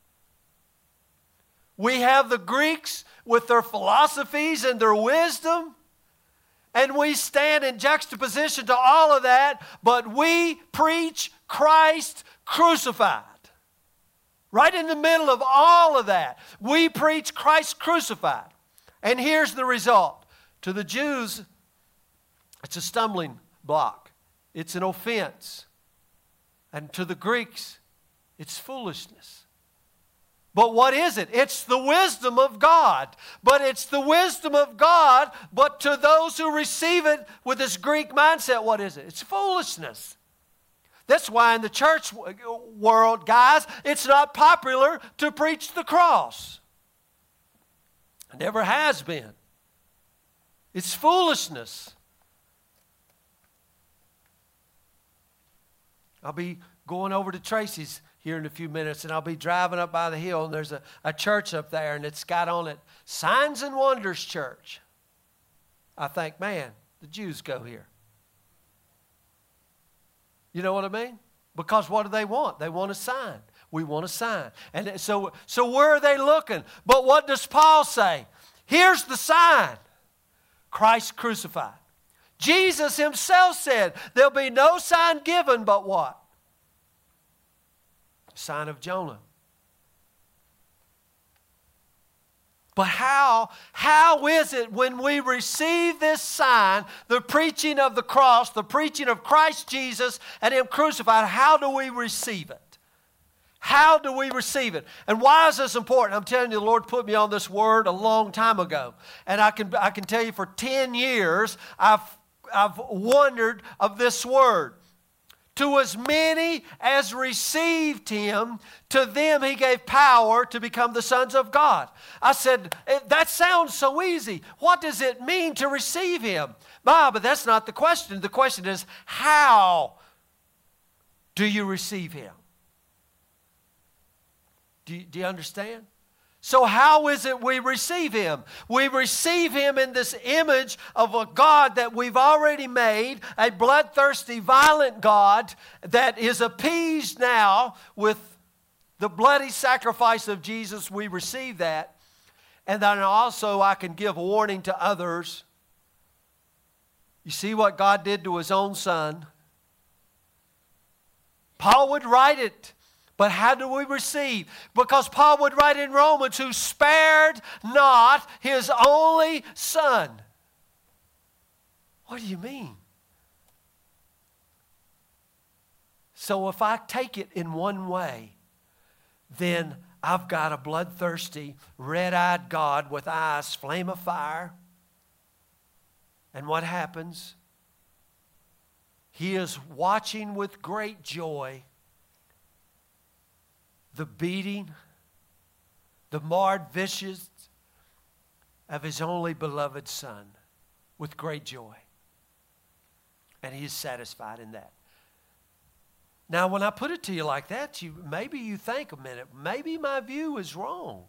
[SPEAKER 6] We have the Greeks with their philosophies and their wisdom. And we stand in juxtaposition to all of that, but we preach Christ crucified. Right in the middle of all of that, we preach Christ crucified. And here's the result. To the Jews, it's a stumbling block. It's an offense. And to the Greeks, it's foolishness. But what is it? It's the wisdom of God. But it's the wisdom of God, but to those who receive it with this Greek mindset, what is it? It's foolishness. That's why in the church world, guys, it's not popular to preach the cross. It never has been. It's foolishness. I'll be going over to Tracy's here in a few minutes, and I'll be driving up by the hill, and there's a church up there, and it's got on it, Signs and Wonders Church. I think, man, the Jews go here. You know what I mean? Because what do they want? They want a sign. We want a sign. And so where are they looking? But what does Paul say? Here's the sign. Christ crucified. Jesus himself said, there'll be no sign given but what? Sign of Jonah. But how is it when we receive this sign, the preaching of the cross, the preaching of Christ Jesus and Him crucified, how do we receive it? How do we receive it? And why is this important? I'm telling you, the Lord put me on this word a long time ago. And I can tell you for 10 years, I've wondered of this word. To as many as received Him, to them He gave power to become the sons of God. I said, that sounds so easy. What does it mean to receive Him? But that's not the question. The question is, how do you receive Him? Do you understand? So how is it we receive Him? We receive Him in this image of a God that we've already made, a bloodthirsty, violent God that is appeased now with the bloody sacrifice of Jesus. We receive that. And then also I can give warning to others. You see what God did to His own Son? Paul would write it. But how do we receive? Because Paul would write in Romans, who spared not His only Son. What do you mean? So if I take it in one way, then I've got a bloodthirsty, red-eyed God with eyes flame of fire. And what happens? He is watching with great joy the beating, the marred visage of His only beloved Son with great joy. And He is satisfied in that. Now, when I put it to you like that, maybe you think a minute, maybe my view is wrong.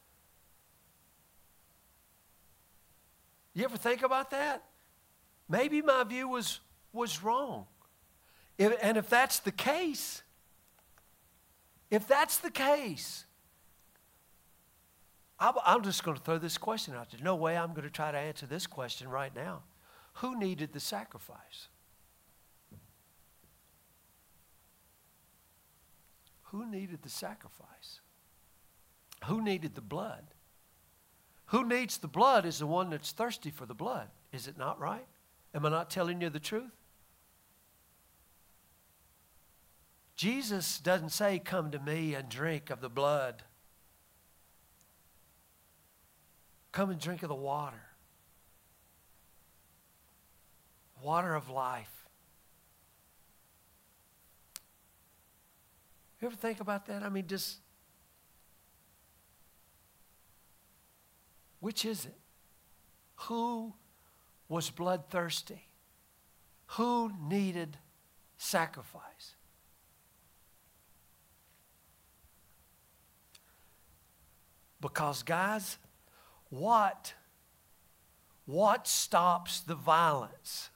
[SPEAKER 6] You ever think about that? Maybe my view was wrong. And if that's the case, I'm just going to throw this question out there. No way I'm going to try to answer this question right now. Who needed the sacrifice? Who needed the sacrifice? Who needed the blood? Who needs the blood is the one that's thirsty for the blood. Is it not right? Am I not telling you the truth? Jesus doesn't say, come to me and drink of the blood. Come and drink of the water. Water of life. You ever think about that? I mean, just, which is it? Who was bloodthirsty? Who needed sacrifice? Because, guys, what stops the violence?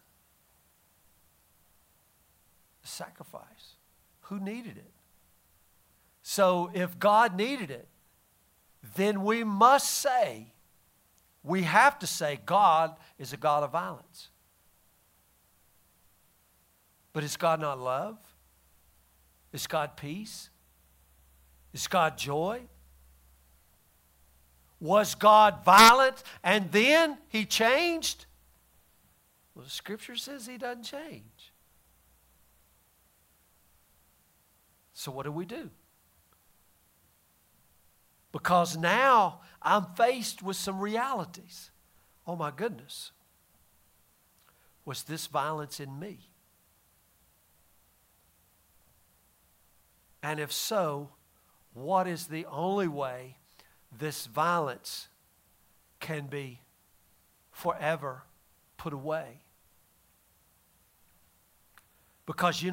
[SPEAKER 6] The sacrifice. Who needed it? So if God needed it, then we have to say God is a God of violence. But is God not love? Is God peace? Is God joy? Was God violent and then he changed? Well, the scripture says he doesn't change. So what do? Because now I'm faced with some realities. Oh my goodness. Was this violence in me? And if so, what is the only way this violence can be forever put away? Because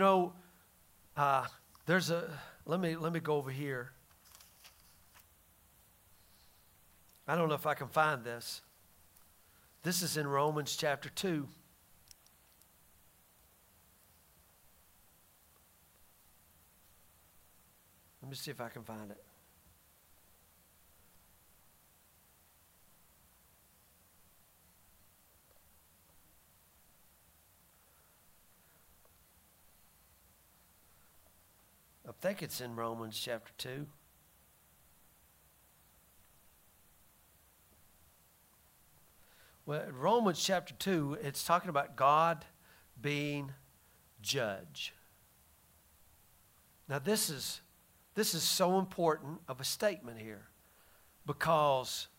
[SPEAKER 6] let me go over here. I don't know if I can find this. This is in Romans chapter 2. Let me see if I can find it. I think it's in Romans chapter 2. Well, in Romans chapter 2, it's talking about God being judge. Now this is so important of a statement here, because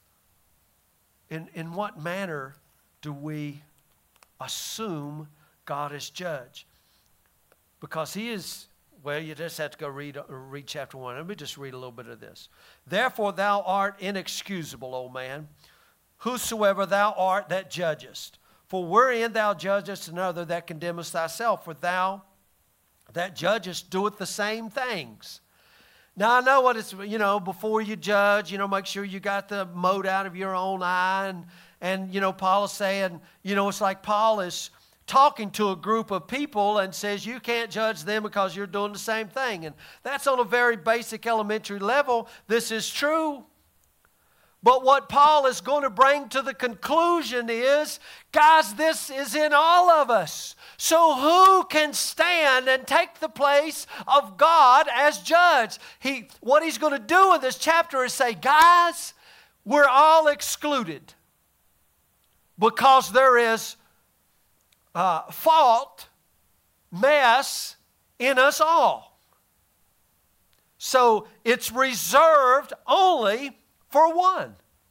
[SPEAKER 6] in what manner do we assume God is judge? Because he is, well, you just have to go read chapter 1. Let me just read a little bit of this. Therefore thou art inexcusable, O man, whosoever thou art that judgest. For wherein thou judgest another, that condemnest thyself. For thou that judgest doeth the same things. Now I know what it's, before you judge, make sure you got the mote out of your own eye. And Paul is saying, it's like Paul is talking to a group of people and says you can't judge them because you're doing the same thing. And that's on a very basic elementary level. This is true. But what Paul is going to bring to the conclusion is, guys, this is in all of us. So who can stand and take the place of God as judge? What he's going to do in this chapter is say, guys, we're all excluded because there is fault, mess in us all. So it's reserved only for one.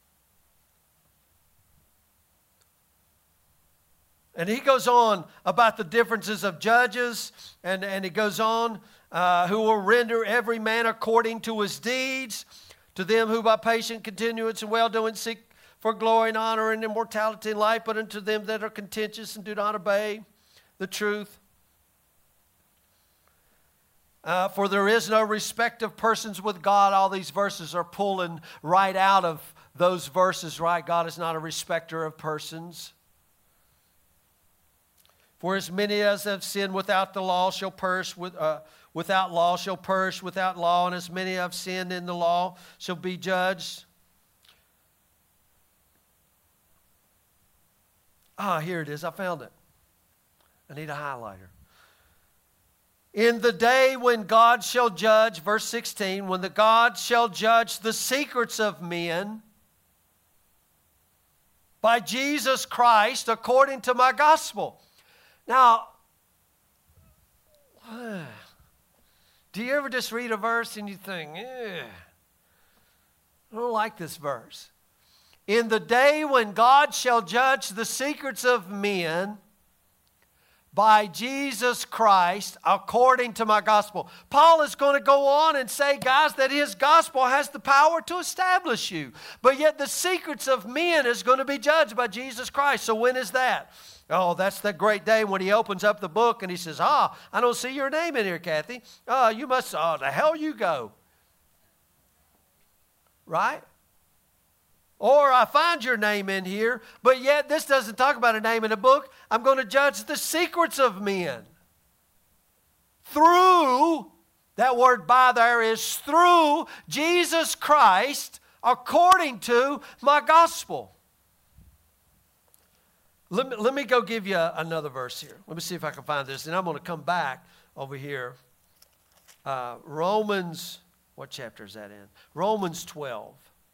[SPEAKER 6] And he goes on about the differences of judges, and he goes on, who will render every man according to his deeds, to them who by patient continuance and well-doing seek for glory and honor and immortality and life, but unto them that are contentious and do not obey the truth. For there is no respect of persons with God. All these verses are pulling right out of those verses, right? God is not a respecter of persons. For as many as have sinned without the law shall perish without law shall perish without law, and as many have sinned in the law shall be judged. Here it is. I found it. I need a highlighter. In the day when God shall judge, verse 16, when the God shall judge the secrets of men by Jesus Christ according to my gospel. Now, do you ever just read a verse and you think, I don't like this verse. In the day when God shall judge the secrets of men by Jesus Christ according to my gospel. Paul is going to go on and say, guys, that his gospel has the power to establish you. But yet the secrets of men is going to be judged by Jesus Christ. So when is that? Oh, that's the great day when he opens up the book and he says, I don't see your name in here, Kathy. You must, the hell you go. Right? Or I find your name in here, but yet this doesn't talk about a name in the book. I'm going to judge the secrets of men. Through, that word by there is through Jesus Christ according to my gospel. Let me go give you another verse here. Let me see if I can find this. And I'm going to come back over here. Romans, what chapter is that in? Romans 12.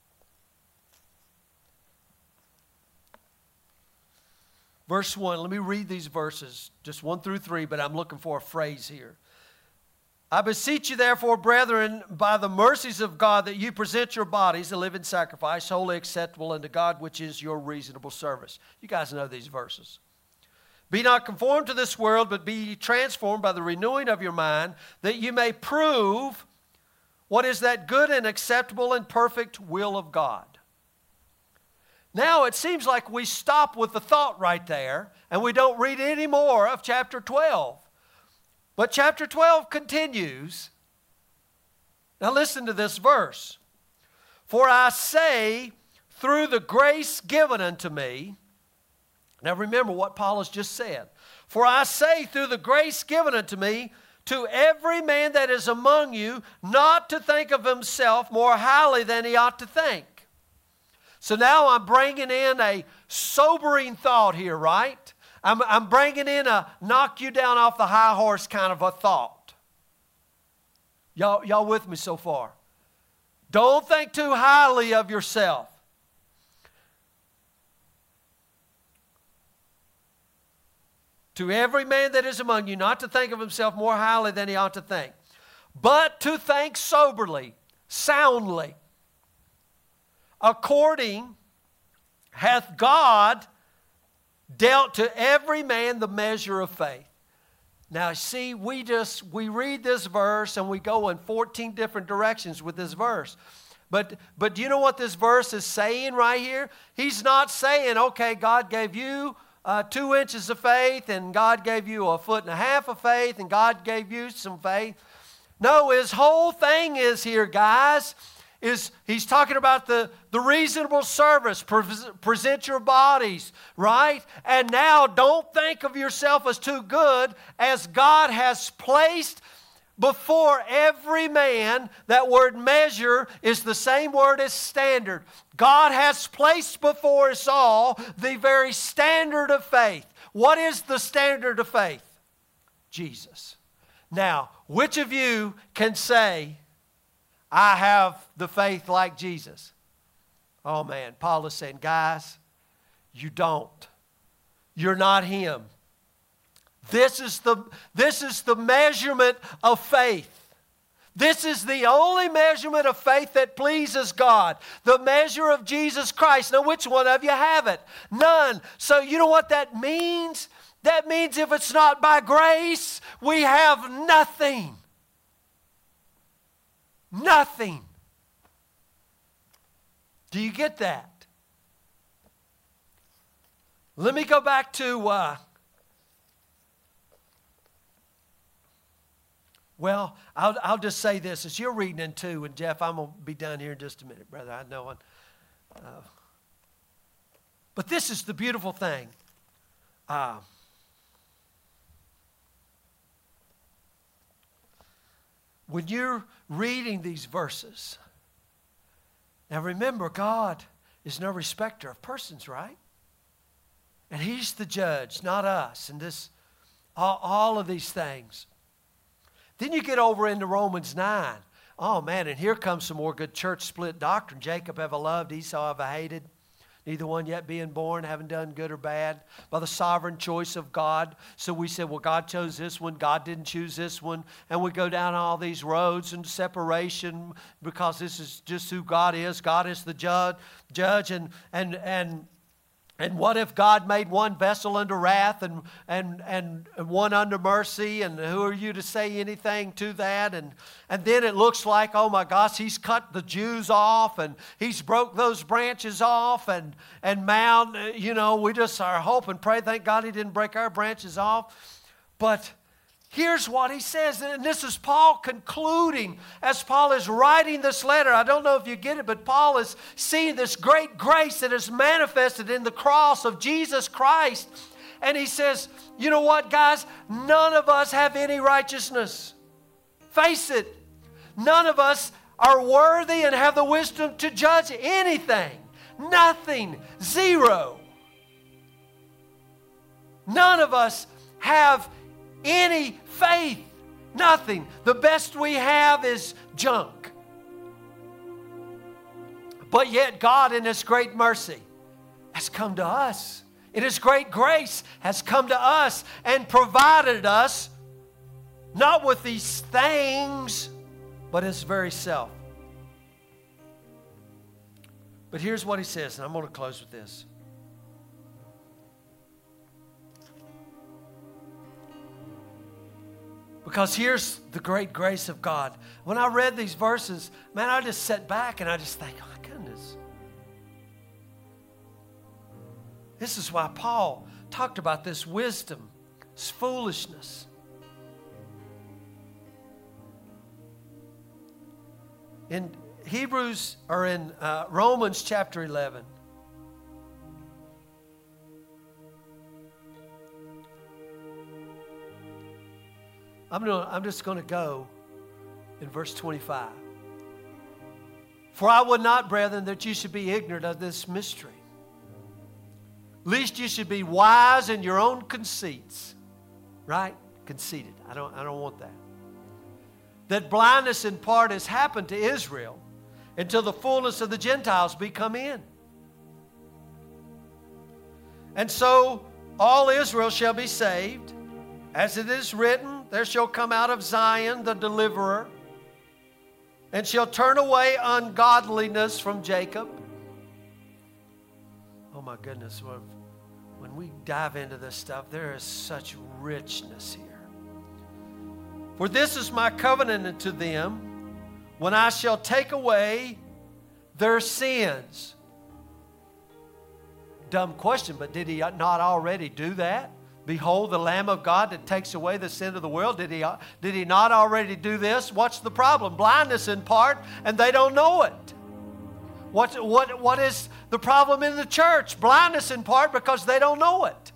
[SPEAKER 6] Verse 1, let me read these verses, just 1 through 3, but I'm looking for a phrase here. I beseech you, therefore, brethren, by the mercies of God, that you present your bodies a living sacrifice, wholly acceptable unto God, which is your reasonable service. You guys know these verses. Be not conformed to this world, but be ye transformed by the renewing of your mind, that you may prove what is that good and acceptable and perfect will of God. Now, it seems like we stop with the thought right there, and we don't read any more of chapter 12. But chapter 12 continues. Now listen to this verse. For I say, through the grace given unto me. Now remember what Paul has just said. For I say, through the grace given unto me, to every man that is among you, not to think of himself more highly than he ought to think. So now I'm bringing in a sobering thought here, right? I'm bringing in a knock you down off the high horse kind of a thought. Y'all with me so far? Don't think too highly of yourself. To every man that is among you, not to think of himself more highly than he ought to think, but to think soberly, soundly, according hath God dealt to every man the measure of faith. Now see, we read this verse and we go in 14 different directions with this verse. But do you know what this verse is saying right here? He's not saying, okay, God gave you 2 inches of faith, and God gave you 1.5 feet of faith, and God gave you some faith. No, his whole thing is here, guys, is he's talking about the reasonable service. Present your bodies, right? And now don't think of yourself as too good, as God has placed before every man. That word measure is the same word as standard. God has placed before us all the very standard of faith. What is the standard of faith? Jesus. Now, which of you can say, I have the faith like Jesus? Oh man, Paul is saying, guys, you don't. You're not him. This is the measurement of faith. This is the only measurement of faith that pleases God. The measure of Jesus Christ. Now, which one of you have it? None. So you know what that means? That means if it's not by grace, we have nothing. Nothing. Do you get that? Let me go back to Well, I'll just say this. As you're reading in 2, and Jeff, I'm going to be done here in just a minute, brother. I know. But this is the beautiful thing. When you're reading these verses, now remember, God is no respecter of persons, right? And He's the judge, not us. And this, all of these things. Then you get over into Romans 9. Oh, man, and here comes some more good church split doctrine. Jacob have I loved, Esau have I hated. Neither one yet being born, having done good or bad, by the sovereign choice of God. So we said, well, God chose this one, God didn't choose this one. And we go down all these roads and separation because this is just who God is. God is the judge. And what if God made one vessel under wrath and one under mercy? And who are you to say anything to that? And then it looks like, oh my gosh, He's cut the Jews off and He's broke those branches off. And Mount, we just are hope and pray. Thank God He didn't break our branches off. But here's what he says, and this is Paul concluding as Paul is writing this letter. I don't know if you get it, but Paul is seeing this great grace that is manifested in the cross of Jesus Christ. And he says, you know what, guys? None of us have any righteousness. Face it. None of us are worthy and have the wisdom to judge anything. Nothing. Zero. None of us have any faith. Nothing. The best we have is junk. But yet God in His great mercy has come to us. In His great grace has come to us and provided us not with these things, but His very self. But here's what he says, and I'm going to close with this. Because here's the great grace of God. When I read these verses, man, I just sat back and I just think, oh my goodness. This is why Paul talked about this wisdom, this foolishness. In Hebrews, or in Romans chapter 11, I'm just going to go in verse 25. For I would not, brethren, that you should be ignorant of this mystery, lest you should be wise in your own conceits. Right? Conceited. I don't want that. That blindness in part has happened to Israel until the fullness of the Gentiles be come in. And so all Israel shall be saved, as it is written, there shall come out of Zion the deliverer, and shall turn away ungodliness from Jacob. Oh my goodness, when we dive into this stuff, there is such richness here. For this is my covenant unto them, when I shall take away their sins. Dumb question, but did He not already do that? Behold, the Lamb of God that takes away the sin of the world. Did he not already do this? What's the problem? Blindness in part, and they don't know it. What is the problem in the church? Blindness in part because they don't know it.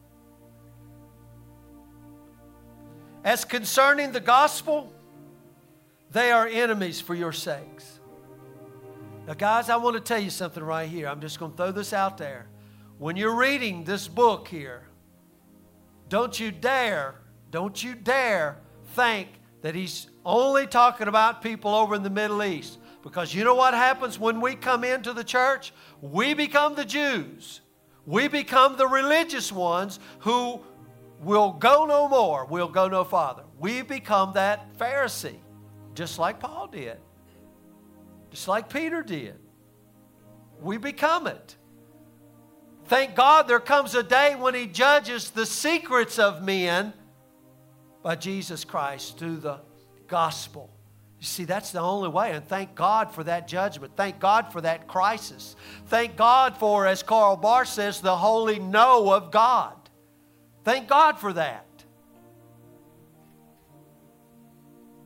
[SPEAKER 6] As concerning the gospel, they are enemies for your sakes. Now, guys, I want to tell you something right here. I'm just going to throw this out there. When you're reading this book here, don't you dare think that he's only talking about people over in the Middle East. Because you know what happens when we come into the church? We become the Jews. We become the religious ones who will go no more, will go no farther. We become that Pharisee, just like Paul did. Just like Peter did. We become it. Thank God there comes a day when He judges the secrets of men by Jesus Christ through the gospel. You see, that's the only way. And thank God for that judgment. Thank God for that crisis. Thank God for, as Karl Barth says, the holy no of God. Thank God for that.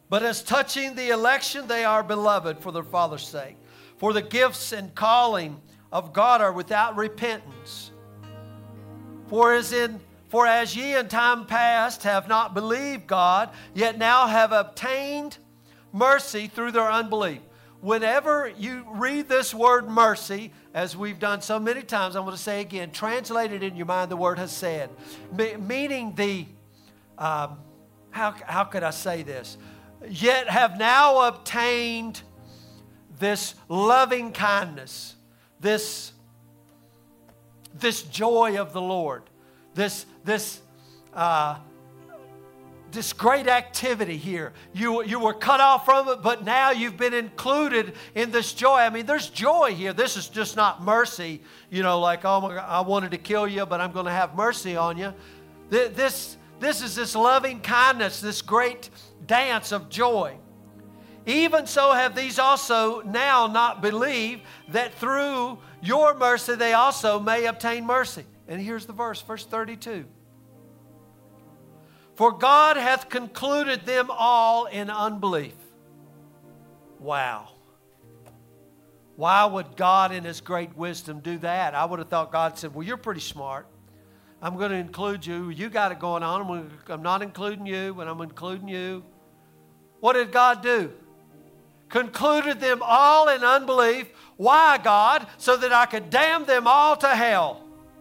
[SPEAKER 6] But as touching the election, they are beloved for their Father's sake. For the gifts and calling of God are without repentance. For as ye in time past have not believed God, yet now have obtained mercy through their unbelief. Whenever you read this word mercy, as we've done so many times, I'm going to say again, translate it in your mind, the word has said. Meaning how could I say this? Yet have now obtained this loving kindness, this joy of the Lord, this great activity here. You were cut off from it, but now you've been included in this joy. I mean, there's joy here. This is just not mercy, like, oh my God, I wanted to kill you, but I'm going to have mercy on you. This is this loving kindness, this great dance of joy. Even so have these also now not believed, that through your mercy they also may obtain mercy. And here's the verse 32. For God hath concluded them all in unbelief. Wow. Why would God in His great wisdom do that? I would have thought God said, well, you're pretty smart. I'm going to include you. You got it going on. I'm not including you, but I'm including you. What did God do? Concluded them all in unbelief. Why, God? So that I could damn them all to hell.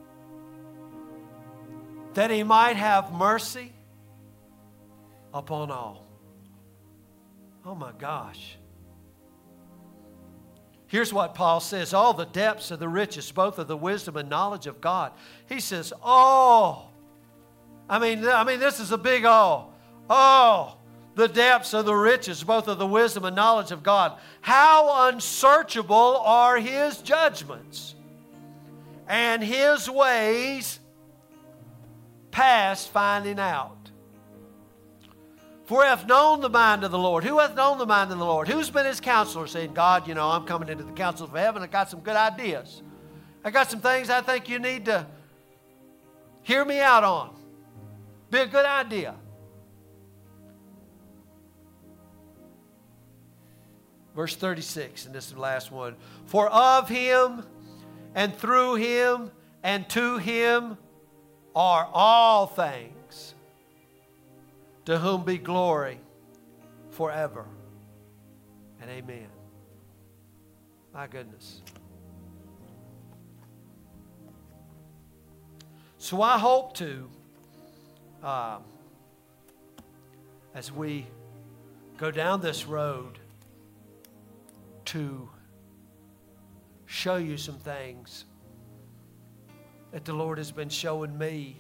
[SPEAKER 6] That He might have mercy upon all. Oh my gosh. Here's what Paul says. All the depths of the riches, both of the wisdom and knowledge of God. He says, oh. I mean, this is a big oh. Oh. The depths of the riches, both of the wisdom and knowledge of God. How unsearchable are His judgments, and His ways past finding out. For hath known the mind of the Lord. Who hath known the mind of the Lord? Who's been His counselor, saying, God, I'm coming into the council of heaven. I got some good ideas. I got some things I think you need to hear me out on. Be a good idea. Verse 36, and this is the last one. For of Him, and through Him, and to Him are all things, to whom be glory forever and amen. My goodness. So I hope to, as we go down this road, to show you some things that the Lord has been showing me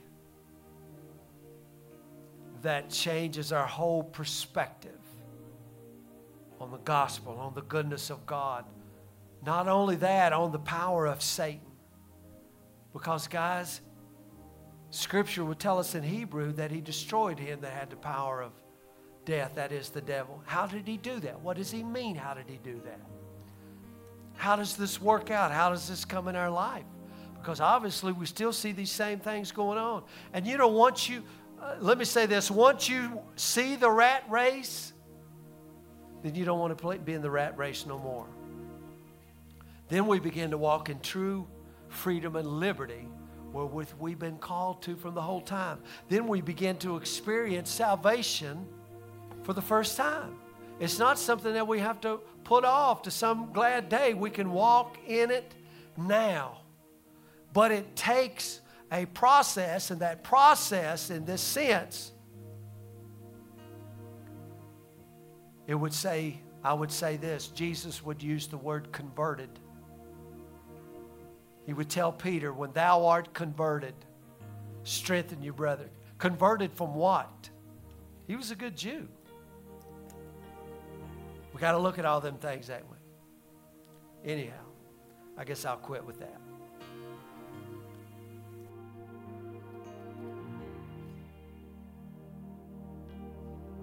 [SPEAKER 6] that changes our whole perspective on the gospel, on the goodness of God. Not only that, on the power of Satan. Because, guys, Scripture would tell us in Hebrew that he destroyed him that had the power of death, that is the devil. How did he do that? What does he mean? How did he do that? How does this work out? How does this come in our life? Because obviously we still see these same things going on. And once you, let me say this, once you see the rat race, then you don't want to be in the rat race no more. Then we begin to walk in true freedom and liberty wherewith we've been called to from the whole time. Then we begin to experience salvation for the first time. It's not something that we have to put off to some glad day. We can walk in it now. But it takes a process, and that process, in this sense, I would say this, Jesus would use the word converted. He would tell Peter, when thou art converted, strengthen your brother. Converted from what? He was a good Jew. We got to look at all them things, ain't we? Anyhow, I guess I'll quit with that.